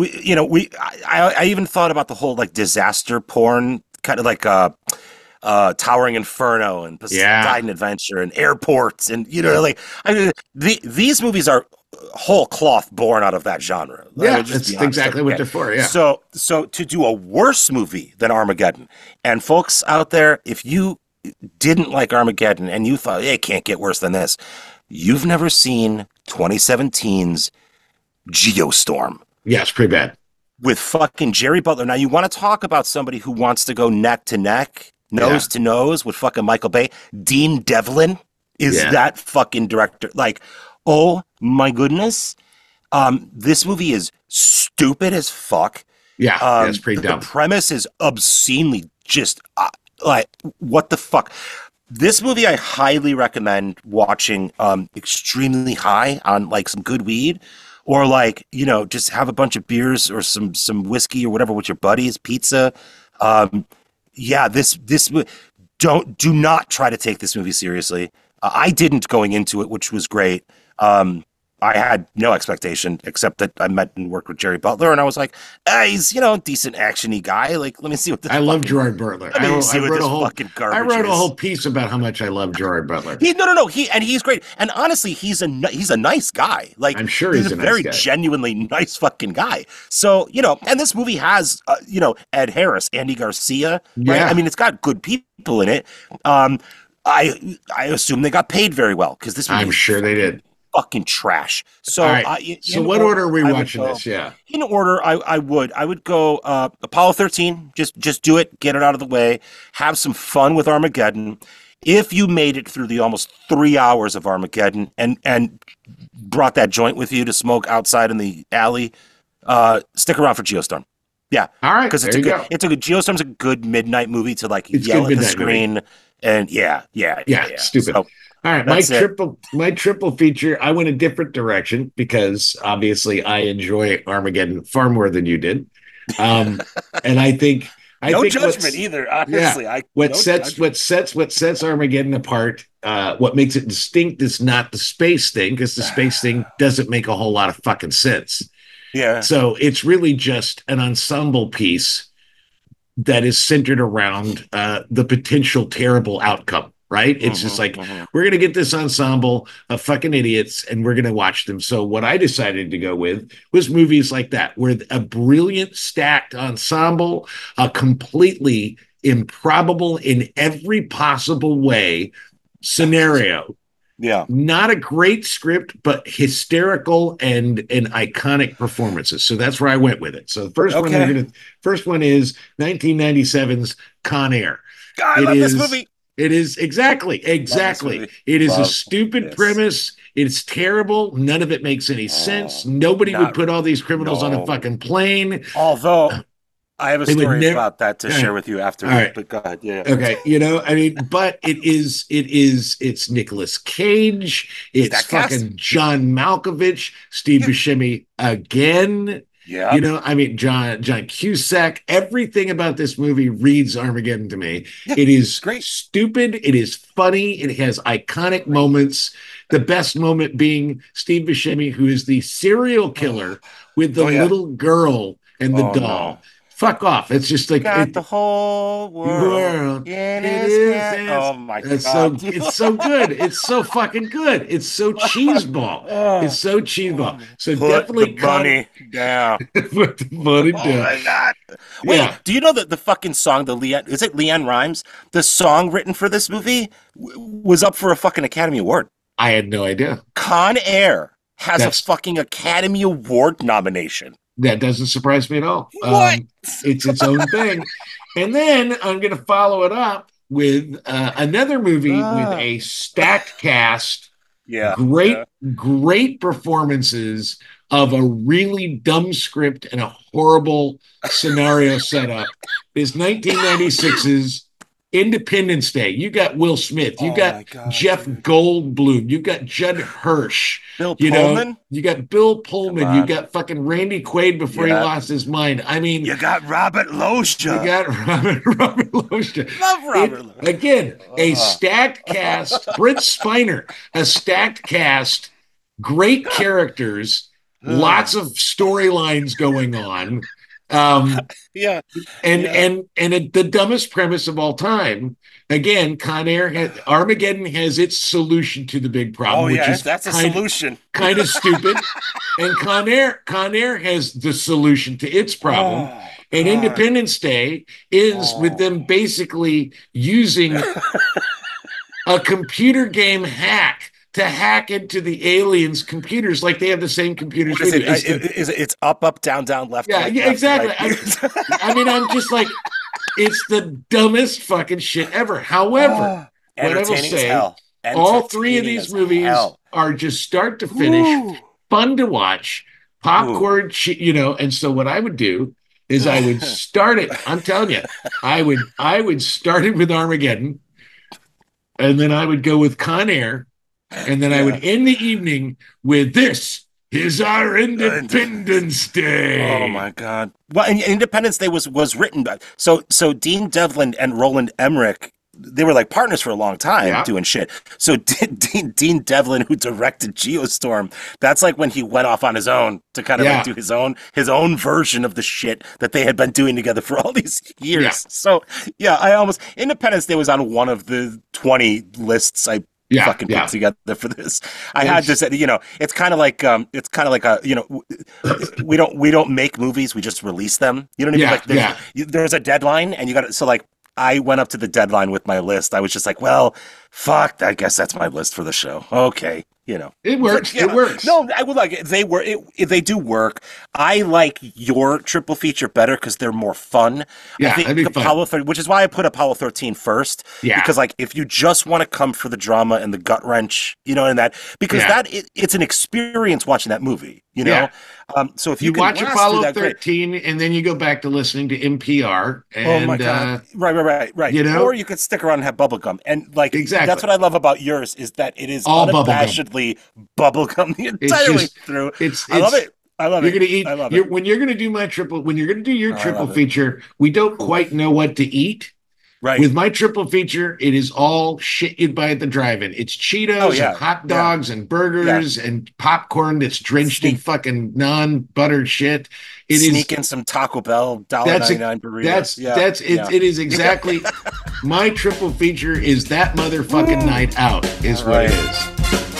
I even thought about the whole like disaster porn kind of like Towering Inferno and Poseidon Adventure and Airports and these movies are whole cloth born out of that genre. That's exactly what they're for. Yeah. So to do a worse movie than Armageddon, and folks out there, if you didn't like Armageddon and you thought it can't get worse than this, you've never seen 2017's Geostorm. Yeah, it's pretty bad. With fucking Jerry Butler. Now, you want to talk about somebody who wants to go neck to neck, nose to nose with fucking Michael Bay. Dean Devlin is that fucking director. Like, oh my goodness. This movie is stupid as fuck. Yeah, it's pretty dumb. The premise is obscenely just like, what the fuck? This movie I highly recommend watching extremely high on like some good weed. Or like, just have a bunch of beers or some whiskey or whatever with your buddies, pizza. Do not try to take this movie seriously. I didn't going into it, which was great. I had no expectation except that I met and worked with Jerry Butler, and I was like, he's decent actiony guy. Like, let me see what this. I love Gerard Butler. I wrote a whole piece about how much I love Gerard Butler. He's great, and honestly, he's a nice guy. Like, I'm sure he's a nice very guy. Genuinely nice fucking guy. So and this movie has Ed Harris, Andy Garcia. Right? Yeah. I mean, it's got good people in it. I assume they got paid very well because this movie. I'm sure they did. Fucking trash. So, so what order are we watching this? Yeah, in order, I would go Apollo 13. Just do it, get it out of the way, have some fun with Armageddon. If you made it through the almost 3 hours of Armageddon and brought that joint with you to smoke outside in the alley, stick around for Geostorm. Yeah, all right, because it's a good Geostorm's a good midnight movie to like yell at the screen movie. And stupid. So, all right, my triple feature. I went a different direction because obviously I enjoy Armageddon far more than you did, and I think no judgment either. Honestly, what sets Armageddon apart, what makes it distinct is not the space thing, because the space thing doesn't make a whole lot of fucking sense. Yeah, so it's really just an ensemble piece that is centered around the potential terrible outcome. Right? It's just like, we're going to get this ensemble of fucking idiots and we're going to watch them. So what I decided to go with was movies like that, where a brilliant stacked ensemble, a completely improbable in every possible way scenario. Yeah. Not a great script, but hysterical and iconic performances. So that's where I went with it. So the first one is 1997's Con Air. God, I love this movie. It is exactly. It is a stupid premise. It's terrible. None of it makes any sense. Nobody would put all these criminals on a fucking plane. Although I have a story about that to share with you after. All right. But go ahead. Yeah. Okay. But it's Nicolas Cage. It's fucking John Malkovich, Steve Buscemi again. Yeah. John Cusack. Everything about this movie reads Armageddon to me. Yeah, it is great. Stupid. It is funny. It has iconic moments. The best moment being Steve Buscemi, who is the serial killer with the little girl and the doll. No. Fuck off. It's just like the whole world in his hand. Oh my God. It's so good. It's so fucking good. It's so cheeseball. It's so cheeseball. So put definitely the money down. Put the money down. Oh my God. Wait, do you know that the fucking song, is it LeAnn Rimes? The song written for this movie was up for a fucking Academy Award. I had no idea. Con Air has a fucking Academy Award nomination. That doesn't surprise me at all. What? It's its own thing. And then I'm going to follow it up with another movie with a stacked cast. Yeah. Great performances of a really dumb script and a horrible scenario setup. Is 1996's Independence Day. You got Will Smith. You got Jeff Goldblum. You got Judd Hirsch. Bill Pullman. You got Bill Pullman. You got fucking Randy Quaid before he lost his mind. I mean, you got Robert Loggia. You got Robert Loggia. Love Robert Loggia. Again, a stacked cast. Brent Spiner. A stacked cast. Great characters. Lots of storylines going on. And the dumbest premise of all time. Again, Armageddon has its solution to the big problem, which is that's a solution. Kind of stupid. And Con Air has the solution to its problem. And Independence Day is with them basically using a computer game hack to hack into the aliens' computers, like they have the same computers. It's up, down, left. Yeah, right, exactly. Right. I'm just like, it's the dumbest fucking shit ever. However, what I will say, all three of these movies are just start to finish, fun to watch, popcorn, and so what I would do is I would start it. I'm telling you, I would start it with Armageddon, and then I would go with Con Air. And then I would end the evening with "This is our Independence Day." Oh my God! Well, and Independence Day was written by so Dean Devlin and Roland Emmerich. They were like partners for a long time doing shit. So Dean Devlin, who directed Geostorm, that's like when he went off on his own to kind of like do his own version of the shit that they had been doing together for all these years. Yeah. So Independence Day was on one of the 20 lists I fucking put together for this. I had to say, it's kind of like we don't make movies, we just release them. You know what I mean? There's a deadline, and you got to. So like, I went up to the deadline with my list. I was just like, well, fuck, I guess that's my list for the show. Okay. It works. It works. No, I would like it. They do work. I like your triple feature better because they're more fun. Yeah, I think Apollo 13, which is why I put Apollo 13 first. Yeah, because like if you just want to come for the drama and the gut wrench, because it's an experience watching that movie. So if you can watch Apollo 13 and then you go back to listening to NPR. And, oh my God! Right. Or you could stick around and have bubblegum, and like exactly. That's what I love about yours is that it is all unabashedly bubblegum the entire way through. I love it. You're gonna eat. When you're gonna do your triple feature, we don't quite know what to eat. Right. With my triple feature, it is all shit you'd buy at the drive-in. It's Cheetos and hot dogs and burgers and popcorn that's drenched in fucking non-buttered shit. Sneak in some Taco Bell $1.99 burrito. It is exactly my triple feature is that motherfucking night out is what it is.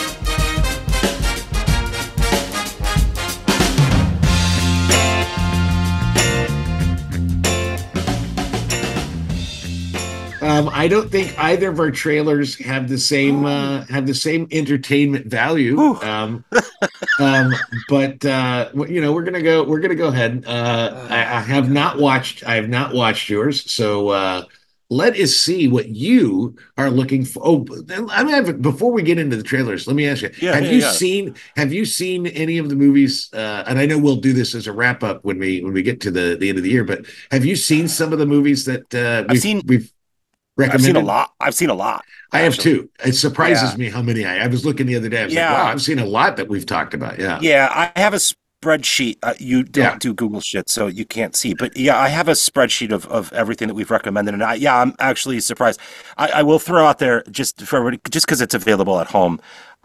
I don't think either of our trailers have the same entertainment value. But we're gonna go ahead. I have not watched yours, so let us see what you are looking for. Oh, I mean, before we get into the trailers, let me ask you: Have you seen any of the movies? And I know we'll do this as a wrap up when we get to the end of the year. But have you seen some of the movies that we've recommended? I've seen a lot. I have too. It surprises me how many I was looking the other day. I was like, wow, I've seen a lot that we've talked about. Yeah. I have a spreadsheet. You don't do Google shit, so you can't see. But I have a spreadsheet of everything that we've recommended, and I'm actually surprised. I will throw out there just for everybody, just because it's available at home.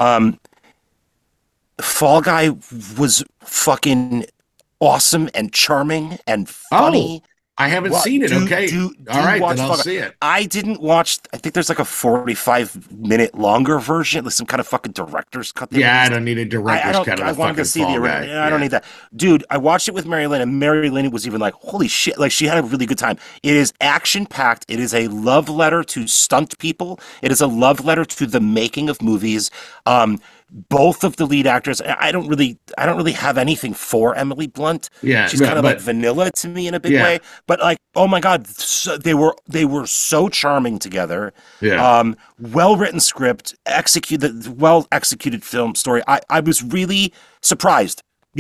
Fall Guy was fucking awesome and charming and funny. I haven't seen it. Okay. All right, then I'll see it. I didn't watch. I think there's like a 45-minute longer version, like some kind of fucking director's cut. I don't need a director's cut. I wanted to see the original. I don't need that, dude. I watched it with Mary Lynn, and Mary Lynn was even like, "Holy shit!" Like she had a really good time. It is action packed. It is a love letter to stunt people. It is a love letter to the making of movies. Both of the lead actors, I don't really have anything for Emily Blunt. She's kind of like vanilla to me in a big way. But like, oh my god, they were so charming together. Well written script, well executed film story. I was really surprised.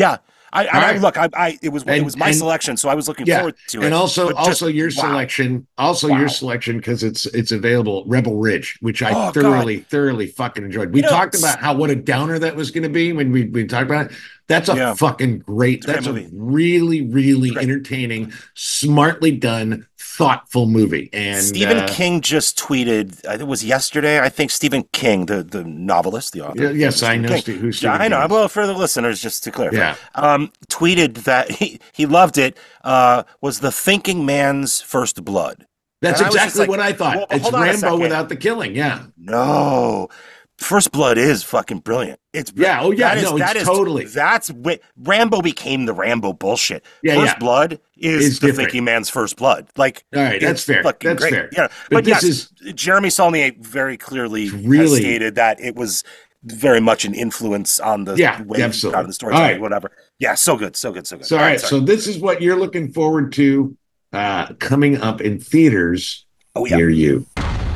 It was my selection, so I was looking forward to it. And also your selection, your selection, because it's available. Rebel Ridge, which I thoroughly fucking enjoyed. We talked about what a downer that was going to be when we talked about it. That's a fucking great. That's a really, really entertaining, smartly done, thoughtful movie. And Stephen King just tweeted. It was yesterday. I think Stephen King, the novelist, the author. Yes, I know who Stephen King is. Well, for the listeners, just to clarify, tweeted that he loved it. Was the thinking man's first blood. That's exactly what I thought. Well, it's Rambo without the killing. No. First Blood is fucking brilliant. It's totally. That's what Rambo became the Rambo bullshit. First Blood is the thinking man's first blood. Like, all right, that's fair. That's great. fair. Yeah, but yes, Jeremy Saulnier very clearly has stated that it was very much an influence on the way he got the story, whatever. Yeah, so good. So all right, so this is what you're looking forward to coming up in theaters near you.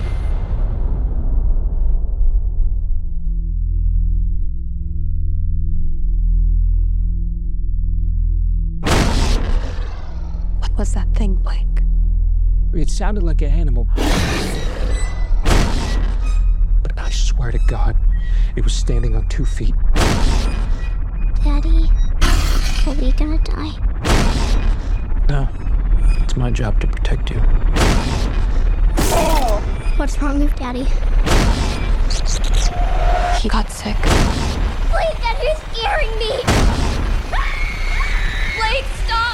Was that thing, Blake? It sounded like an animal. But I swear to God, it was standing on 2 feet. Daddy, are we gonna die? No, it's my job to protect you. What's wrong with Daddy? He got sick. Blake, Daddy's scaring me! Blake, stop!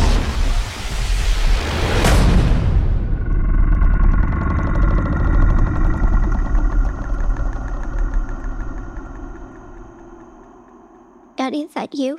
Daddy, is that you?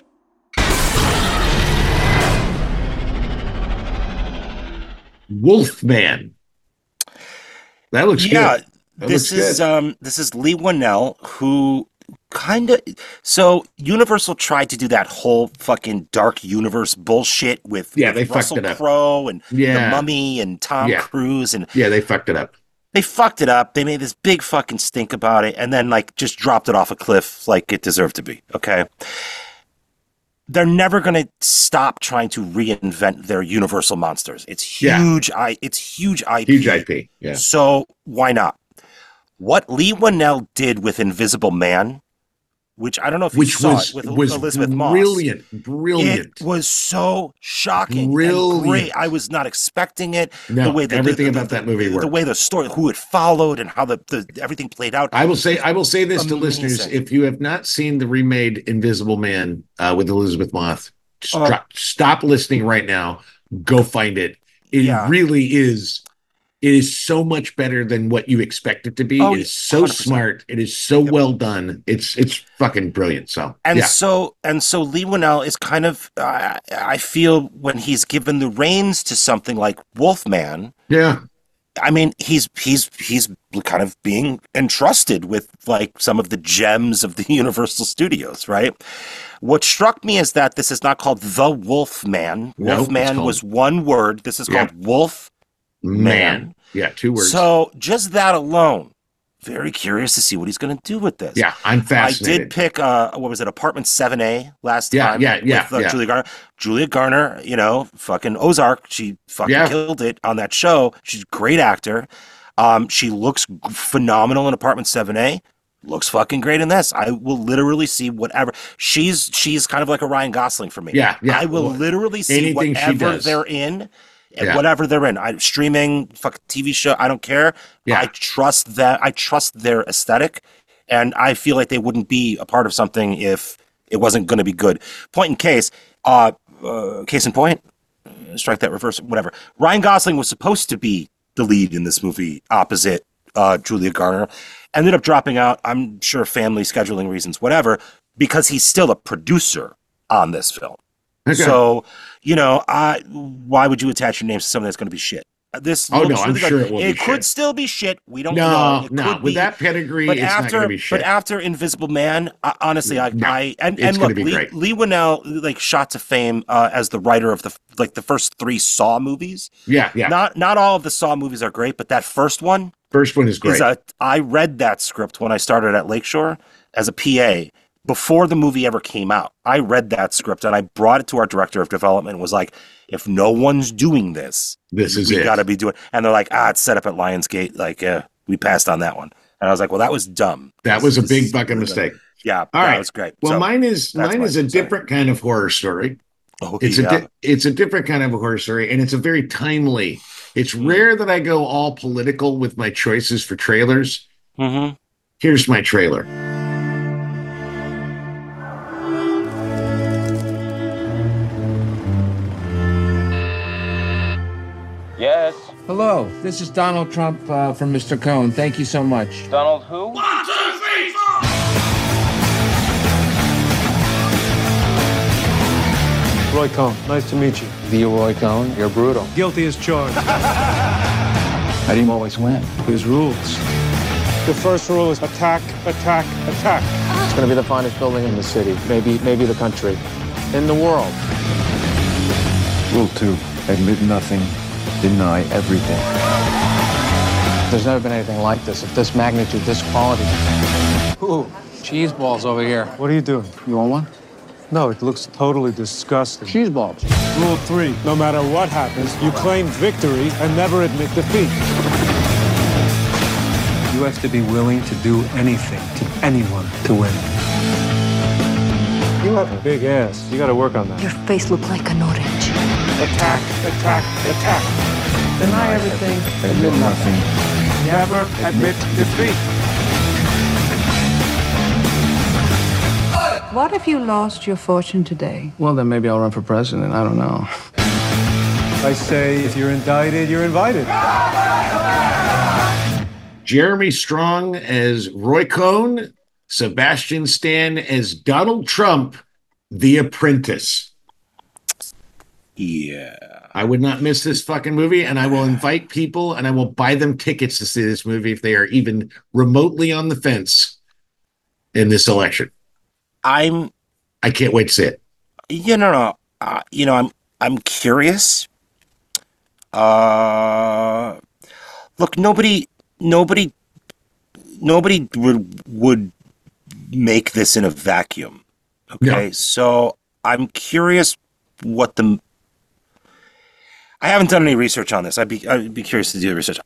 Wolfman. That looks good. This is Leigh Whannell, who so Universal tried to do that whole fucking dark universe bullshit with they Russell fucked it up. Crowe and the Mummy and Tom Cruise and they fucked it up. They fucked it up. They made this big fucking stink about it, and then like just dropped it off a cliff like it deserved to be. Okay. They're never going to stop trying to reinvent their Universal monsters. It's huge. It's huge IP. Huge IP. Yeah. So why not? What Leigh Whannell did with Invisible Man, which I don't know if you saw it with Elizabeth Moss. Brilliant. It was so shocking. And great. I was not expecting it. No, the way that everything about that movie worked. The way the story, who it followed, and how the everything played out. I will say this to listeners: if you have not seen the remade Invisible Man with Elizabeth Moss, stop listening right now. Go find it. It really is. It is so much better than what you expect it to be. It is so 100%. Smart. It is so well done. It's fucking brilliant. So so Leigh Whannell is kind of I feel when he's given the reins to something like Wolfman. Yeah. I mean, he's kind of being entrusted with like some of the gems of the Universal Studios, right? What struck me is that this is not called The Wolfman. Wolfman was one word. This is called Wolf Man. Yeah, 2 words. So just that alone, very curious to see what he's going to do with this. Yeah, I'm fascinated. I did pick, what was it, Apartment 7A last time? With Julia Garner. Julia Garner, you know, fucking Ozark. She fucking killed it on that show. She's a great actor. She looks phenomenal in Apartment 7A. Looks fucking great in this. I will literally see whatever. She's kind of like a Ryan Gosling for me. Yeah. I will literally see whatever they're in. Whatever they're in, streaming, fucking TV show, I don't care. Yeah. I trust that. I trust their aesthetic, and I feel like they wouldn't be a part of something if it wasn't going to be good. Point in case, case in point, strike that, reverse, whatever. Ryan Gosling was supposed to be the lead in this movie opposite Julia Garner, ended up dropping out. I'm sure family scheduling reasons, whatever, because he's still a producer on this film. Okay. So, you know, why would you attach your names to something that's going to be shit? This I'm sure it will be shit. It could still be shit. We don't know. No, with that pedigree, it's not going to be shit. But after Invisible Man, honestly, look, Leigh Whannell like shot to fame as the writer of the first 3 Saw movies. Yeah. Not all of the Saw movies are great, but that first one is great. I read that script when I started at Lakeshore as a PA. Before the movie ever came out, I read that script and I brought it to our director of development and was like, if no one's doing this, we got to be doing. And they're like, it's set up at Lionsgate. Like, we passed on that one. And I was like, well, that was dumb. That was a big fucking mistake. Yeah, all right, that was great. Well, so, mine is a different kind of horror story. Oh, it's a different kind of a horror story, and it's a very timely. It's rare that I go all political with my choices for trailers. Mm-hmm. Here's my trailer. Yes. Hello, this is Donald Trump from Mr. Cohn. Thank you so much. Donald who? 1, 2, 3, 4. Roy Cohn, nice to meet you. Leroy Cohn, you're brutal. Guilty as charged. How do you always win? There's rules. The first rule is attack, attack, attack. It's going to be the finest building in the city, maybe the country, in the world. Rule 2, admit nothing. Deny everything. There's never been anything like this, of this magnitude, this quality. Ooh, cheese balls over here. What are you doing? You want one? No, it looks totally disgusting. Cheese balls. Rule 3, no matter what happens, you claim victory and never admit defeat. You have to be willing to do anything to anyone to win. You have a big ass. You got to work on that. Your face looked like an orange. Attack, attack, attack. Deny everything. Admit nothing. Never admit defeat. What if you lost your fortune today? Well, then maybe I'll run for president. I don't know. I say, if you're indicted, you're invited. Jeremy Strong as Roy Cohn, Sebastian Stan as Donald Trump, The Apprentice. Yeah. I would not miss this fucking movie, and I will invite people and I will buy them tickets to see this movie if they are even remotely on the fence in this election. I can't wait to see it. I'm curious. Look, nobody would make this in a vacuum. Okay, no. So I'm curious what I haven't done any research on this. I'd be curious to do the research.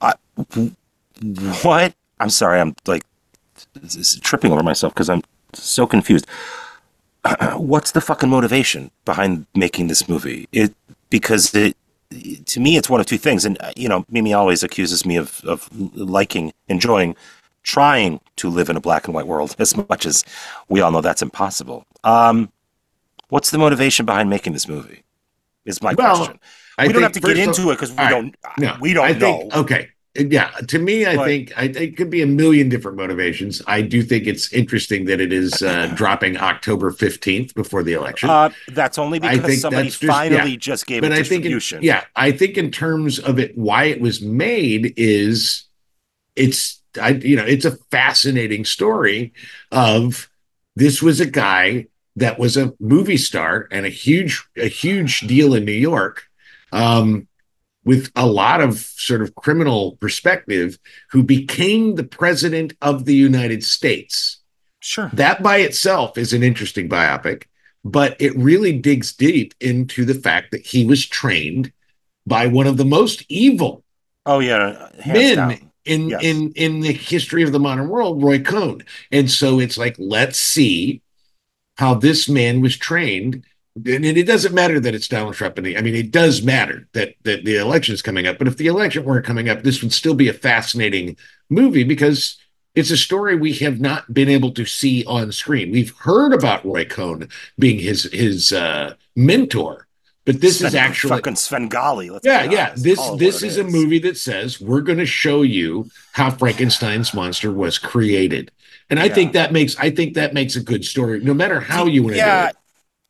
What? I'm sorry. I'm like tripping over myself because I'm so confused. What's the fucking motivation behind making this movie? Because to me, it's one of two things. And Mimi always accuses me of liking, enjoying, trying to live in a black and white world, as much as we all know that's impossible. What's the motivation behind making this movie? Is my question. We don't have to get into it because we don't know. Okay. Yeah. To me, I think it could be a million different motivations. I do think it's interesting that it is dropping October 15th before the election. That's only because somebody finally just gave it distribution. I think in terms of it, why it was made is it's a fascinating story of this was a guy that was a movie star and a huge deal in New York, with a lot of sort of criminal perspective who became the president of the United States. Sure. That by itself is an interesting biopic, but it really digs deep into the fact that he was trained by one of the most evil men in the history of the modern world, Roy Cohn. And so it's like, let's see how this man was trained. And it doesn't matter that it's Donald Trump. It does matter that the election is coming up. But if the election weren't coming up, this would still be a fascinating movie because it's a story we have not been able to see on screen. We've heard about Roy Cohn being his mentor, but this is actually fucking Svengali. This is a movie that says we're going to show you how Frankenstein's monster was created, and I think that makes a good story, no matter how you want to do it.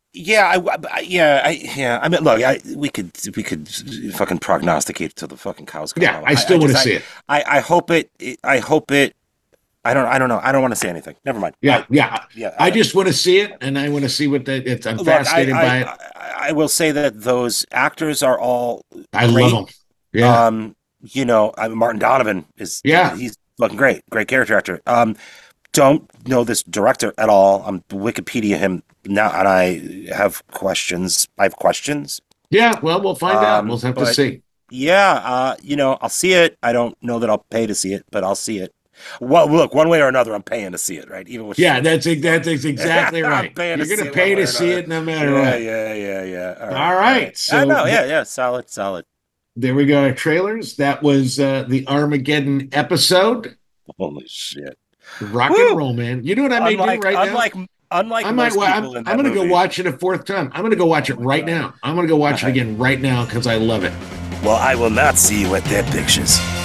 I mean, look, we could fucking prognosticate till the fucking cows come home. I still want to see it. I hope it. I don't know. I don't want to say anything. Never mind. I just want to see it, and I want to see what I'm fascinated by it. I will say that those actors are all great. I love them. Yeah. Martin Donovan is. Yeah. He's fucking great. Great character actor. Don't know this director at all. I'm Wikipedia him now, and I have questions. Yeah, well, we'll find out. We'll have to see. Yeah, I'll see it. I don't know that I'll pay to see it, but I'll see it. Well, look, one way or another, I'm paying to see it, right? Even with that's exactly right. You're going to pay to see it no matter what. Yeah. All right. So I know. Solid. There we go. Our trailers. That was the Armageddon episode. Holy shit. Rock and roll, man. You know what I may do right now? Unlike I'm going to go watch it a fourth time. I'm going to go watch it right now. I'm going to go watch it again right now because I love it. Well, I will not see you at their pictures.